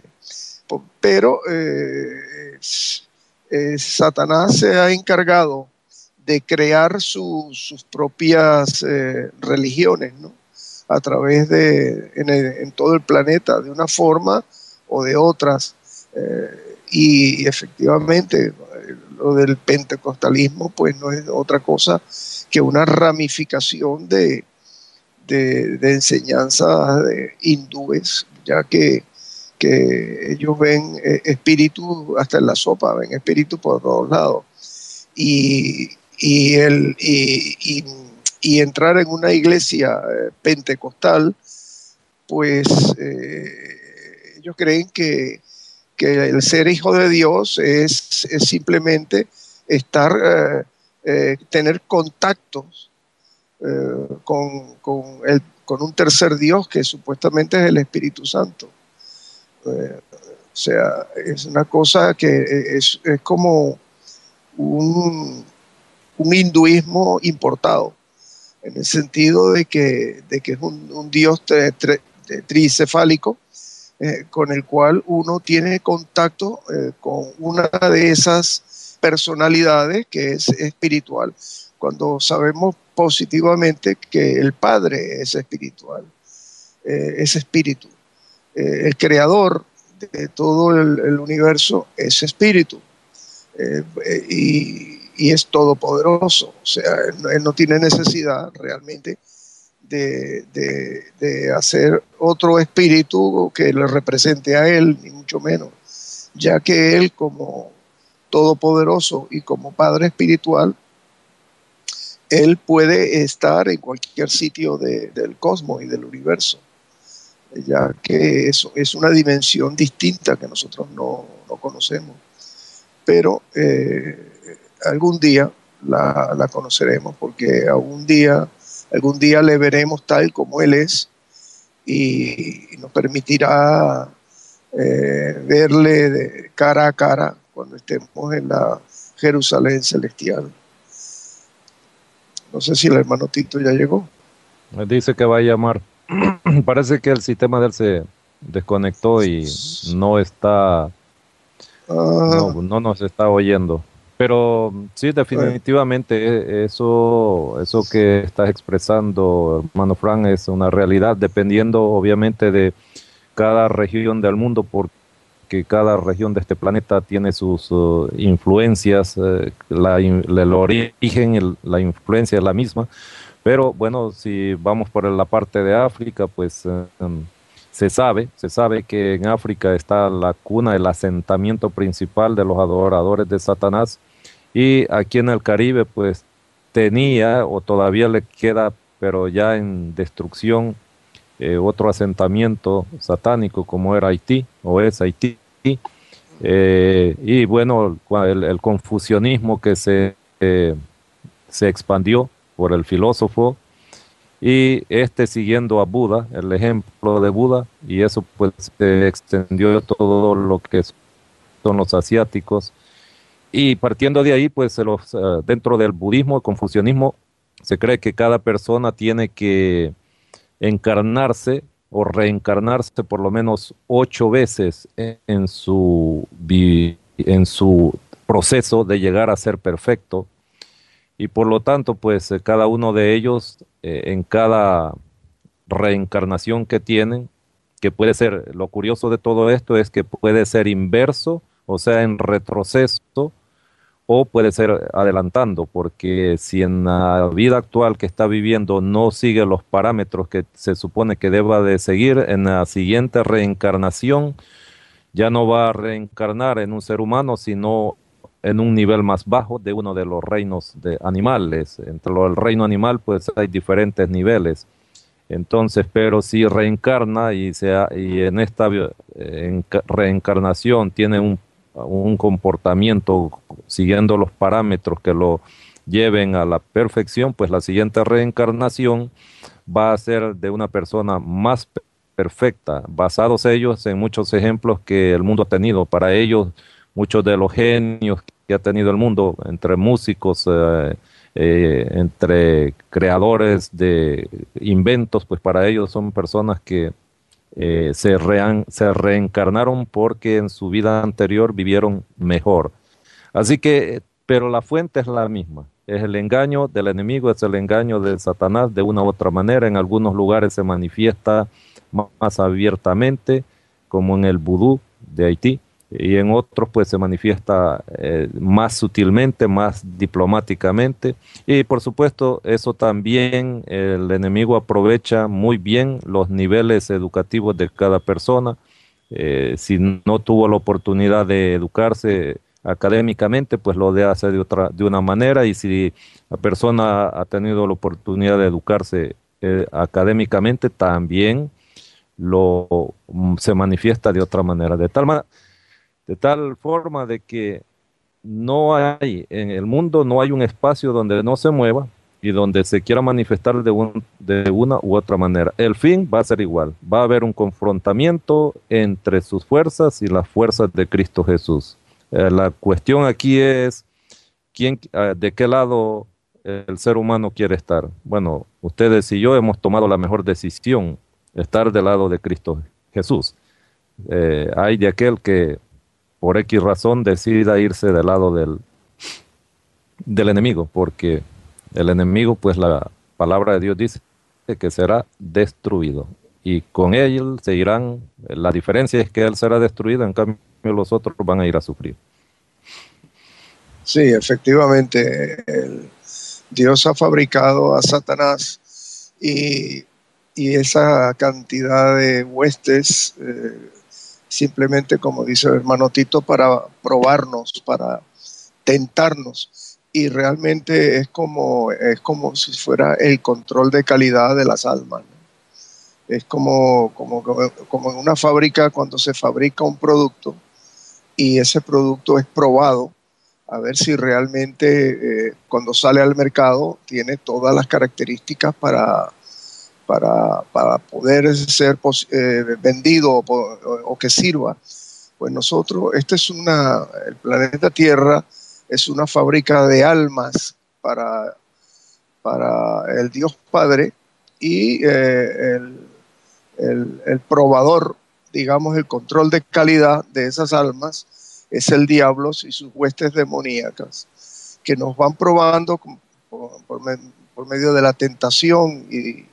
Pero eh, eh, Satanás se ha encargado de crear su, sus propias eh, religiones, ¿no? A través de, en, el, en todo el planeta, de una forma o de otras. Eh, y efectivamente, lo del pentecostalismo pues no es otra cosa que una ramificación de, de, de enseñanzas de hindúes, ya que, que ellos ven eh, espíritu hasta en la sopa, ven espíritu por todos lados. Y, y, el, y, y, y entrar en una iglesia eh, pentecostal, pues eh, ellos creen que, que el ser hijo de Dios es, es simplemente estar, eh, eh, tener contactos eh, con, con, el, con un tercer Dios que supuestamente es el Espíritu Santo. Eh, o sea, es una cosa que es, es como un, un hinduismo importado, en el sentido de que, de que es un, un Dios tre, tre, tricefálico, eh, con el cual uno tiene contacto eh, con una de esas personalidades que es espiritual, cuando sabemos positivamente que el Padre es espiritual, eh, es espíritu. Eh, el creador de todo el, el universo es espíritu, eh, eh, y, y es todopoderoso. O sea, él, él no tiene necesidad realmente de, de, de hacer otro espíritu que le represente a él, ni mucho menos, ya que él, como todopoderoso y como Padre espiritual, él puede estar en cualquier sitio de, del cosmos y del universo, ya que eso es una dimensión distinta que nosotros no, no conocemos, pero eh, algún día la, la conoceremos, porque algún día, algún día le veremos tal como Él es, y, y nos permitirá eh, verle de cara a cara cuando estemos en la Jerusalén celestial. No sé si el hermano Tito ya llegó. Dice que va a llamar. Parece que el sistema de él se desconectó y no está, Ah, no, no nos está oyendo. Pero sí, definitivamente eh, eso, eso que estás expresando, hermano Frank, es una realidad, dependiendo obviamente de cada región del mundo, porque cada región de este planeta tiene sus uh, influencias, eh, la, el origen, el, la influencia es la misma. Pero bueno, si vamos por la parte de África, pues eh, um, se sabe, se sabe que en África está la cuna, el asentamiento principal de los adoradores de Satanás, y aquí en el Caribe pues tenía o todavía le queda, pero ya en destrucción, eh, otro asentamiento satánico como era Haití o es Haití, eh, y bueno, el, el confucianismo que se, eh, se expandió por el filósofo, y este siguiendo a Buda, el ejemplo de Buda, y eso pues se extendió a todo lo que son los asiáticos, y partiendo de ahí pues los, uh, dentro del budismo, el confucianismo, se cree que cada persona tiene que encarnarse o reencarnarse por lo menos ocho veces en, en su vi, en su proceso de llegar a ser perfecto. Y por lo tanto, pues eh, cada uno de ellos, eh, en cada reencarnación que tienen, que puede ser, lo curioso de todo esto es que puede ser inverso, o sea, en retroceso, o puede ser adelantando, porque si en la vida actual que está viviendo no sigue los parámetros que se supone que deba de seguir, en la siguiente reencarnación ya no va a reencarnar en un ser humano, sino en un nivel más bajo de uno de los reinos de animales. Entre lo, el reino animal pues hay diferentes niveles. Entonces, pero si reencarna y, sea, y en esta en, reencarnación tiene un, un comportamiento siguiendo los parámetros que lo lleven a la perfección, pues la siguiente reencarnación va a ser de una persona más perfecta, basados ellos en muchos ejemplos que el mundo ha tenido. Para ellos, muchos de los genios que ha tenido el mundo, entre músicos, eh, eh, entre creadores de inventos, pues para ellos son personas que eh, se, rean, se reencarnaron porque en su vida anterior vivieron mejor. Así que, pero la fuente es la misma. Es el engaño del enemigo, es el engaño de Satanás de una u otra manera. En algunos lugares se manifiesta más abiertamente, como en el vudú de Haití, y en otros pues se manifiesta eh, más sutilmente, más diplomáticamente, y por supuesto eso también el enemigo aprovecha muy bien los niveles educativos de cada persona. Eh, si no tuvo la oportunidad de educarse académicamente, pues lo de hacer de otra, de una manera, y si la persona ha tenido la oportunidad de educarse eh, académicamente, también lo se manifiesta de otra manera, de tal manera de tal forma de que no hay, en el mundo no hay un espacio donde no se mueva y donde se quiera manifestar de, un, de una u otra manera. El fin va a ser igual, va a haber un confrontamiento entre sus fuerzas y las fuerzas de Cristo Jesús. Eh, la cuestión aquí es, ¿quién, eh, ¿de qué lado el ser humano quiere estar? Bueno, ustedes y yo hemos tomado la mejor decisión, estar del lado de Cristo Jesús. Eh, hay de aquel que por X razón decida irse del lado del, del enemigo, porque el enemigo, pues la palabra de Dios dice que será destruido, y con él se irán. La diferencia es que él será destruido, en cambio los otros van a ir a sufrir. Sí, efectivamente, el, Dios ha fabricado a Satanás, y, y esa cantidad de huestes, eh, simplemente, como dice el hermano Tito, para probarnos, para tentarnos, y realmente es como, es como si fuera el control de calidad de las almas, ¿no? Es como, como, como en una fábrica, cuando se fabrica un producto y ese producto es probado, a ver si realmente eh, cuando sale al mercado tiene todas las características para Para, para poder ser eh, vendido o, o, o que sirva. Pues nosotros, este es una, el planeta Tierra es una fábrica de almas para, para el Dios Padre, y eh, el, el, el probador, digamos, el control de calidad de esas almas es el diablo y sus huestes demoníacas, que nos van probando por, por, por medio de la tentación y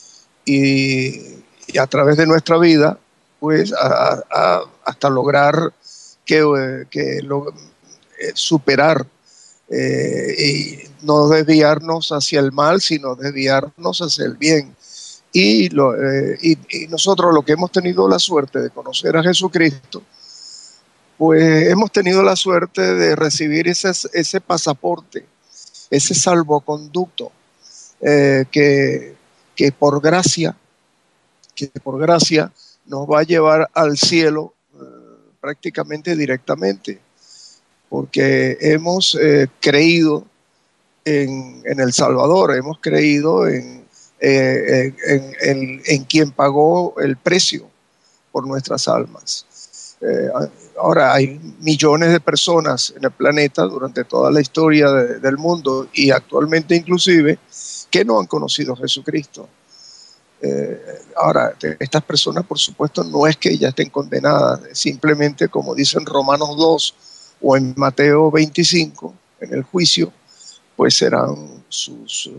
Y, y a través de nuestra vida, pues a, a, hasta lograr que, que lo, eh, superar eh, y no desviarnos hacia el mal, sino desviarnos hacia el bien. Y, lo, eh, y, y nosotros, lo que hemos tenido la suerte de conocer a Jesucristo, pues hemos tenido la suerte de recibir ese, ese pasaporte, ese salvoconducto eh, que que por gracia, que por gracia nos va a llevar al cielo eh, prácticamente directamente, porque hemos eh, creído en, en el Salvador, hemos creído en, eh, en, en, en quien pagó el precio por nuestras almas. Eh, ahora hay millones de personas en el planeta durante toda la historia de, del mundo, y actualmente inclusive, que no han conocido a Jesucristo. Eh, ahora, estas personas, por supuesto, no es que ya estén condenadas, simplemente, como dice en Romanos dos o en Mateo veinticinco, en el juicio, pues serán sus,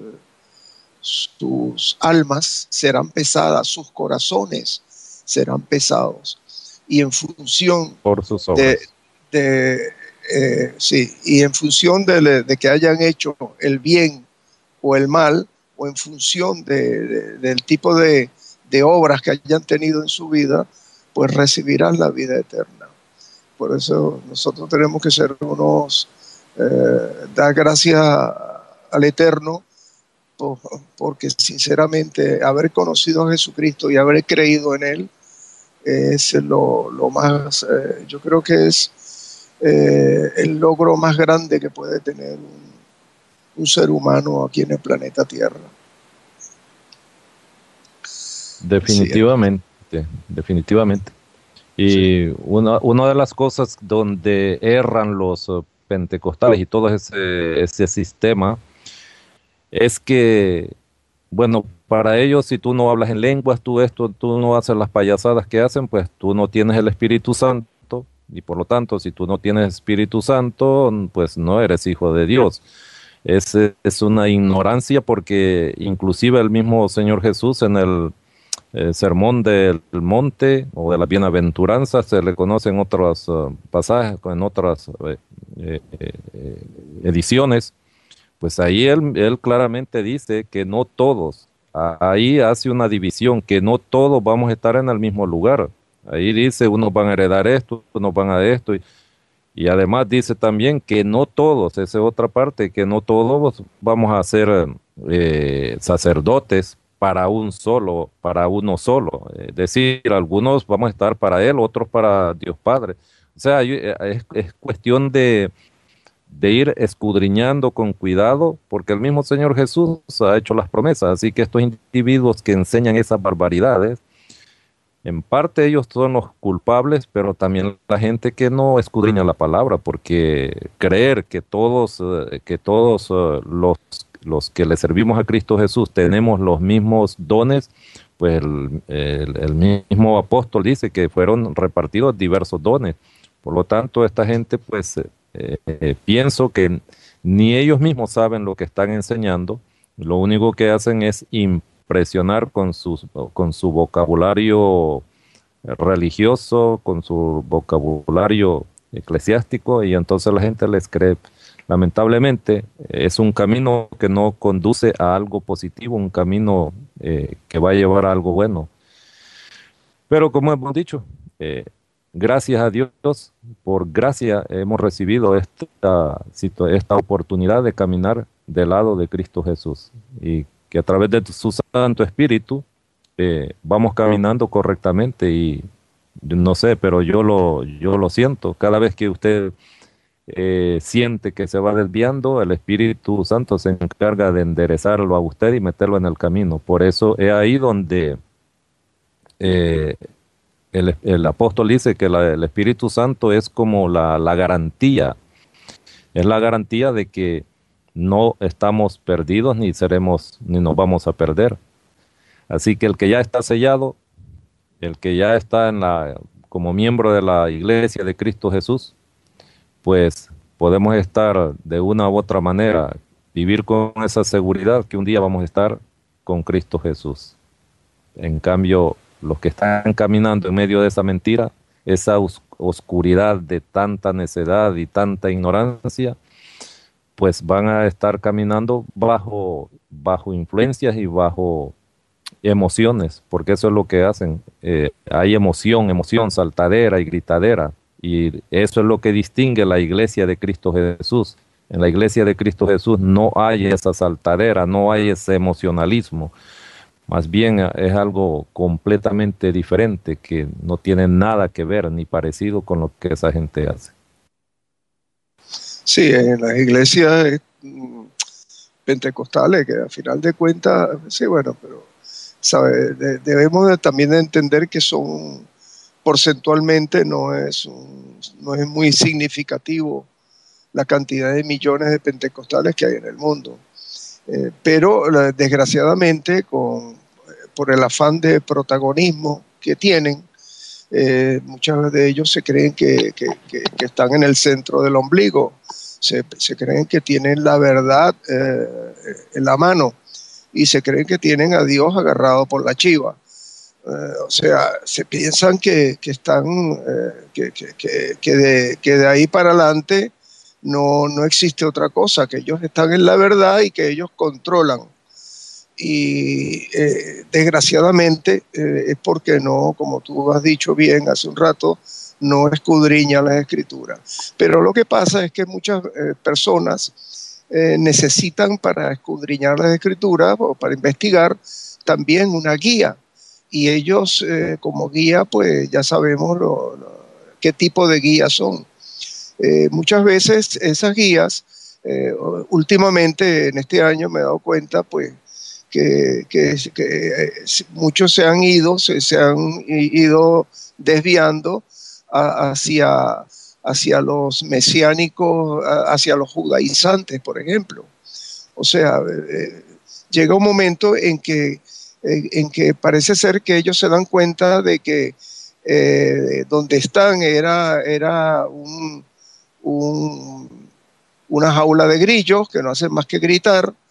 sus almas serán pesadas, sus corazones serán pesados, y en función por sus obras. de, de eh, sí, y en función de, de que hayan hecho el bien o el mal, o en función de, de, del tipo de, de obras que hayan tenido en su vida, pues recibirán la vida eterna. Por eso nosotros tenemos que ser unos, eh, dar gracias al Eterno, por, porque sinceramente haber conocido a Jesucristo y haber creído en Él es lo, lo más, eh, yo creo que es eh, el logro más grande que puede tener un un ser humano aquí en el planeta Tierra. Definitivamente, sí. definitivamente. Y sí. una, una de las cosas donde erran los uh, pentecostales y todo ese, ese sistema es que, bueno, para ellos, si tú no hablas en lenguas, tú esto, tú no haces las payasadas que hacen, pues tú no tienes el Espíritu Santo, y por lo tanto, si tú no tienes Espíritu Santo, pues no eres hijo de Dios. Es, es una ignorancia, porque inclusive el mismo Señor Jesús en el el sermón del monte o de las bienaventuranzas, se le conocen otros uh, pasajes, en otras uh, eh, eh, ediciones. Pues ahí él, él claramente dice que no todos, ahí hace una división, que no todos vamos a estar en el mismo lugar. Ahí dice, unos van a heredar esto, unos van a esto, y, y además dice también que no todos, esa es otra parte, que no todos vamos a ser eh, sacerdotes para un solo, para uno solo. Es decir, algunos vamos a estar para Él, otros para Dios Padre. O sea, es, es cuestión de, de ir escudriñando con cuidado, porque el mismo Señor Jesús ha hecho las promesas. Así que estos individuos que enseñan esas barbaridades, en parte ellos son los culpables, pero también la gente que no escudriña la palabra, porque creer que todos, eh, que todos uh, los los que le servimos a Cristo Jesús tenemos los mismos dones, pues el, el, el mismo apóstol dice que fueron repartidos diversos dones. Por lo tanto, esta gente, pues, eh, eh, pienso que ni ellos mismos saben lo que están enseñando. Lo único que hacen es impresionar con, sus, con su vocabulario religioso, con su vocabulario eclesiástico, y entonces la gente les cree. Lamentablemente es un camino que no conduce a algo positivo, un camino eh, que va a llevar a algo bueno. Pero como hemos dicho, eh, gracias a Dios, por gracia hemos recibido esta, esta oportunidad de caminar del lado de Cristo Jesús, y que a través de su Santo Espíritu eh, vamos caminando correctamente. Y no sé, pero yo lo, yo lo siento. Cada vez que usted Eh, siente que se va desviando, el Espíritu Santo se encarga de enderezarlo a usted y meterlo en el camino. Por eso es ahí donde eh, el, el apóstol dice que la, el Espíritu Santo es como la, la garantía, es la garantía de que no estamos perdidos ni seremos, ni nos vamos a perder. Así que el que ya está sellado, el que ya está en la, como miembro de la iglesia de Cristo Jesús, pues podemos estar de una u otra manera, vivir con esa seguridad que un día vamos a estar con Cristo Jesús. En cambio, los que están caminando en medio de esa mentira, esa os- oscuridad de tanta necedad y tanta ignorancia, pues van a estar caminando bajo, bajo influencias y bajo emociones, porque eso es lo que hacen. Eh, hay emoción, emoción, saltadera y gritadera. Y eso es lo que distingue la iglesia de Cristo Jesús. En la iglesia de Cristo Jesús no hay esa saltadera, no hay ese emocionalismo. Más bien es algo completamente diferente, que no tiene nada que ver ni parecido con lo que esa gente hace. Sí, en las iglesias mm, pentecostales, que al final de cuentas, sí, bueno, pero ¿sabe? De- debemos de también de entender que son porcentualmente no es, un- no es muy significativo la cantidad de millones de pentecostales que hay en el mundo. Eh, pero la- desgraciadamente, con, por el afán de protagonismo que tienen, eh, muchos de ellos se creen que, que- que- que están en el centro del ombligo, se, se creen que tienen la verdad eh, en la mano y se creen que tienen a Dios agarrado por la chiva. Eh, o sea, se piensan que, que están, eh, que, que- que- que de, que de ahí para adelante no, no existe otra cosa, que ellos están en la verdad y que ellos controlan. Y eh, desgraciadamente eh, es porque no, como tú has dicho bien hace un rato, no escudriña las escrituras. Pero lo que pasa es que muchas eh, personas eh, necesitan para escudriñar las escrituras o para investigar también una guía. Y ellos eh, como guía, pues ya sabemos lo- lo- qué tipo de guías son. Eh, muchas veces esas guías, eh, últimamente en este año me he dado cuenta, pues, que, que- que, eh, muchos se han ido, se, se han ido desviando a- hacia, hacia los mesiánicos, a- hacia los judaizantes, por ejemplo. O sea, eh, llega un momento en que, en, en que parece ser que ellos se dan cuenta de que eh, donde están era, era un, un- una jaula de grillos que no hacen más que gritar,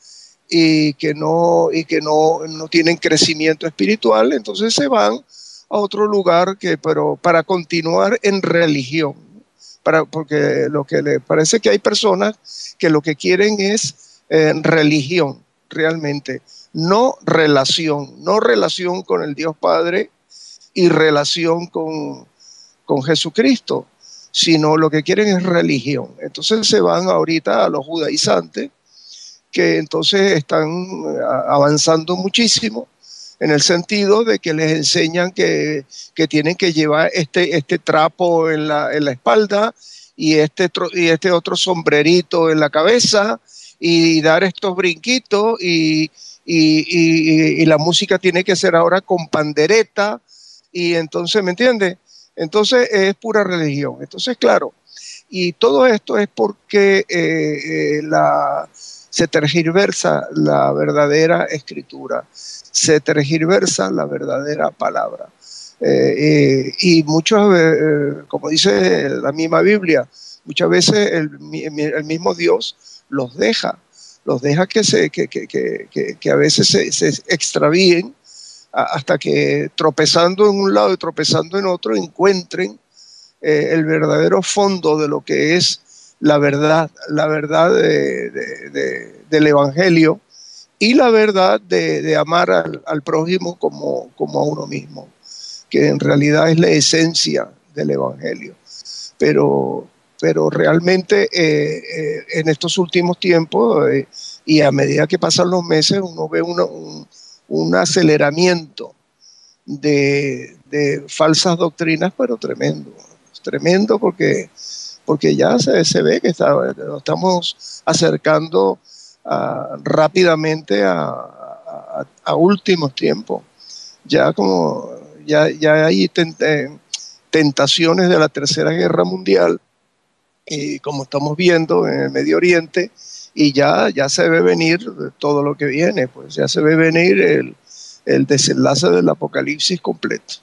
y que no, y que no, no tienen crecimiento espiritual, entonces se van a otro lugar que, pero para continuar en religión, para, porque lo que le parece que hay personas que lo que quieren es eh, religión, realmente, no relación, no relación con el Dios Padre y relación con, con Jesucristo, sino lo que quieren es religión. Entonces se van ahorita a los judaizantes, que entonces están avanzando muchísimo en el sentido de que les enseñan que, que tienen que llevar este, este trapo en la, en la espalda y este, y este otro sombrerito en la cabeza y dar estos brinquitos y, y, y, y la música tiene que ser ahora con pandereta y entonces, ¿me entiendes? Entonces es pura religión. Entonces, claro, y todo esto es porque eh, eh, la... se tergiversa la verdadera escritura, se tergiversa la verdadera palabra. Eh, eh, y muchos, eh, como dice la misma Biblia, muchas veces el, el mismo Dios los deja, los deja que, se, que, que, que, que a veces se, se extravíen hasta que tropezando en un lado y tropezando en otro encuentren eh, el verdadero fondo de lo que es la verdad, la verdad de, de, de, del Evangelio y la verdad de, de amar al, al prójimo como, como a uno mismo, que en realidad es la esencia del Evangelio. Pero, pero realmente eh, eh, en estos últimos tiempos eh, y a medida que pasan los meses uno ve una, un, un aceleramiento de, de falsas doctrinas, pero tremendo, tremendo porque... porque ya se, se ve que está, nos estamos acercando uh, rápidamente a, a, a últimos tiempos. Ya como ya, ya hay tent, tentaciones de la Tercera Guerra Mundial, y como estamos viendo en el Medio Oriente, y ya, ya se ve venir todo lo que viene, pues ya se ve venir el, el desenlace del apocalipsis completo.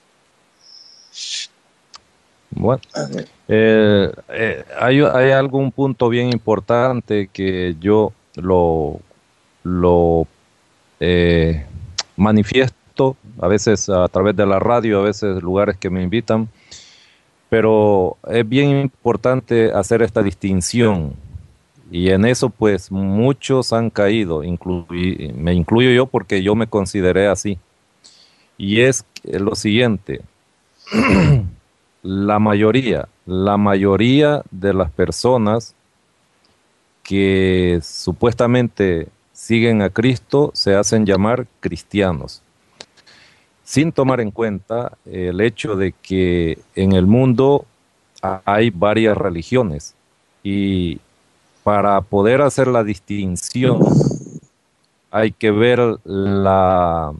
Bueno, eh, eh, hay, hay algún punto bien importante que yo lo, lo eh, manifiesto, a veces a través de la radio, a veces lugares que me invitan, pero es bien importante hacer esta distinción y en eso pues muchos han caído, inclu me incluyo yo porque yo me consideré así, y es lo siguiente. La mayoría, la mayoría de las personas que supuestamente siguen a Cristo se hacen llamar cristianos, sin tomar en cuenta el hecho de que en el mundo hay varias religiones y para poder hacer la distinción hay que ver la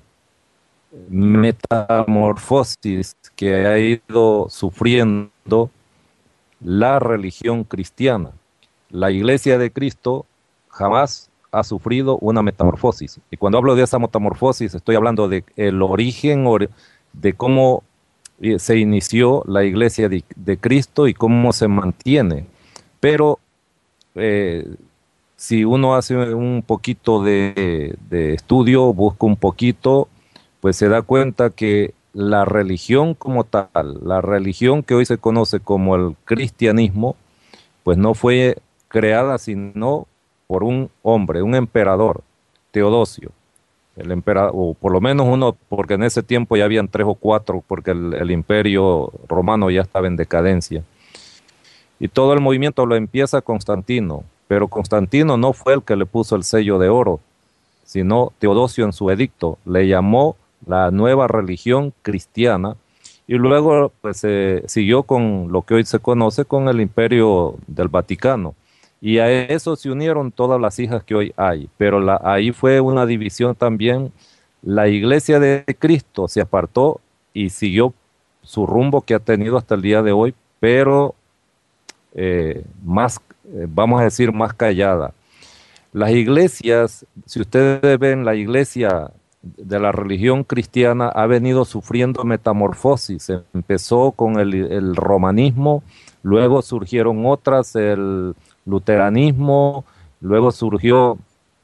metamorfosis que ha ido sufriendo la religión cristiana. La Iglesia de Cristo jamás ha sufrido una metamorfosis. Y cuando hablo de esa metamorfosis, estoy hablando de el origen de cómo se inició la Iglesia de, de Cristo y cómo se mantiene. Pero eh, si uno hace un poquito de, de estudio, busca un poquito, pues se da cuenta que la religión como tal, la religión que hoy se conoce como el cristianismo, pues no fue creada sino por un hombre, un emperador, Teodosio, el emperador, o por lo menos uno, porque en ese tiempo ya habían tres o cuatro, porque el, el imperio romano ya estaba en decadencia. Y todo el movimiento lo empieza Constantino, pero Constantino no fue el que le puso el sello de oro, sino Teodosio en su edicto le llamó la nueva religión cristiana, y luego pues eh, siguió con lo que hoy se conoce con el imperio del Vaticano, y a eso se unieron todas las hijas que hoy hay, pero la, ahí fue una división también. La Iglesia de Cristo se apartó y siguió su rumbo que ha tenido hasta el día de hoy, pero eh, más, eh, vamos a decir, más callada. Las iglesias, si ustedes ven, la iglesia de la religión cristiana ha venido sufriendo metamorfosis. Empezó con el, el romanismo, luego surgieron otras, el luteranismo, luego surgió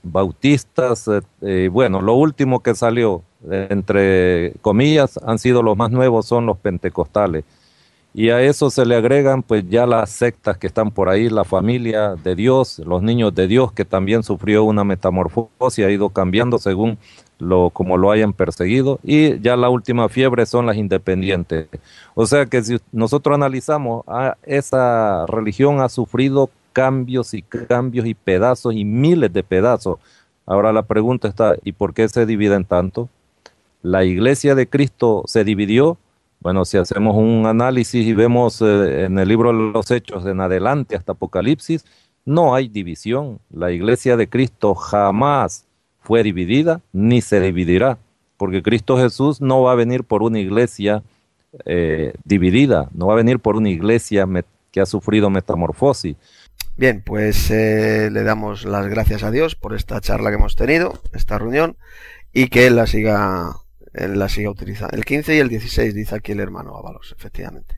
bautistas, eh, eh, bueno, lo último que salió, eh, entre comillas, han sido los más nuevos, son los pentecostales. Y a eso se le agregan pues ya las sectas que están por ahí, la familia de Dios, los niños de Dios, que también sufrió una metamorfosis, ha ido cambiando según lo como lo hayan perseguido, y ya la última fiebre son las independientes. O sea que si nosotros analizamos, a esa religión ha sufrido cambios y cambios y pedazos y miles de pedazos. Ahora la pregunta está, ¿y por qué se dividen tanto? ¿La iglesia de Cristo se dividió? Bueno, si hacemos un análisis y vemos eh, en el libro de los Hechos en adelante hasta Apocalipsis, no hay división. La iglesia de Cristo jamás fue dividida ni se dividirá, porque Cristo Jesús no va a venir por una iglesia eh, dividida, no va a venir por una iglesia que ha sufrido metamorfosis. Bien, pues eh, le damos las gracias a Dios por esta charla que hemos tenido, esta reunión, y que Él la siga... Él la siga utilizando. El quince y el dieciséis, dice aquí el hermano Ábalos, efectivamente.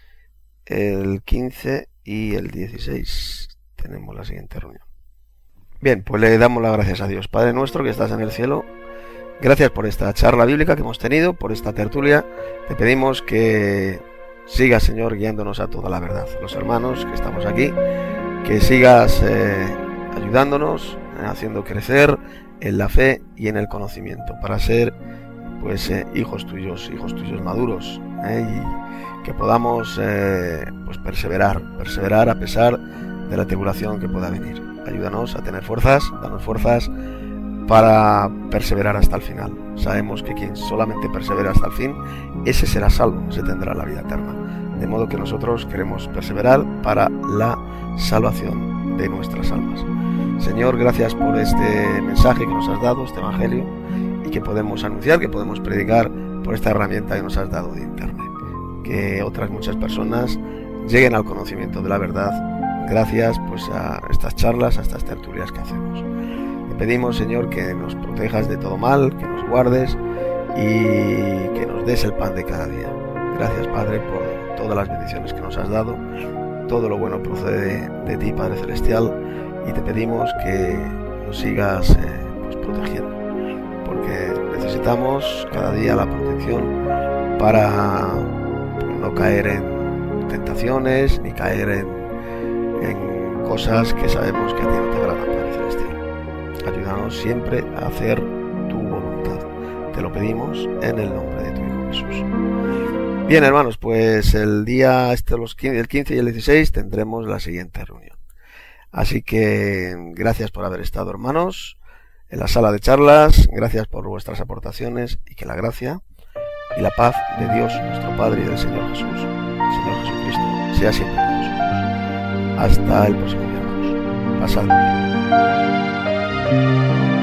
El quince y el dieciséis tenemos la siguiente reunión. Bien, pues le damos las gracias a Dios. Padre nuestro que estás en el cielo, gracias por esta charla bíblica que hemos tenido, por esta tertulia. Te pedimos que sigas, Señor, guiándonos a toda la verdad. Los hermanos que estamos aquí, que sigas eh, ayudándonos, eh, haciendo crecer en la fe y en el conocimiento, para ser pues eh, hijos tuyos, hijos tuyos maduros, eh, y que podamos eh, pues perseverar, perseverar a pesar de la tribulación que pueda venir. Ayúdanos a tener fuerzas, danos fuerzas para perseverar hasta el final. Sabemos que quien solamente persevera hasta el fin, ese será salvo, ese tendrá la vida eterna. De modo que nosotros queremos perseverar para la salvación de nuestras almas. Señor, gracias por este mensaje que nos has dado, este evangelio, y que podemos anunciar, que podemos predicar por esta herramienta que nos has dado de internet. Que otras muchas personas lleguen al conocimiento de la verdad gracias pues a estas charlas, a estas tertulias que hacemos. Te pedimos, Señor, que nos protejas de todo mal, que nos guardes y que nos des el pan de cada día. Gracias, Padre, por todas las bendiciones que nos has dado. Todo lo bueno procede de, de ti, Padre Celestial, y te pedimos que nos sigas eh, pues, protegiendo, porque necesitamos cada día la protección para no caer en tentaciones ni caer en, en cosas que sabemos que a ti no te agradan, Padre Celestial. Ayúdanos siempre a hacer tu voluntad. Te lo pedimos en el nombre de tu Hijo Jesús. Bien, hermanos, pues el día este, los quince, el quince y el dieciséis tendremos la siguiente reunión. Así que gracias por haber estado, hermanos, en la sala de charlas. Gracias por vuestras aportaciones, y que la gracia y la paz de Dios nuestro Padre y del Señor Jesús, el Señor Jesucristo, sea siempre con nosotros. Hasta el próximo día, hermanos. Pasad bien.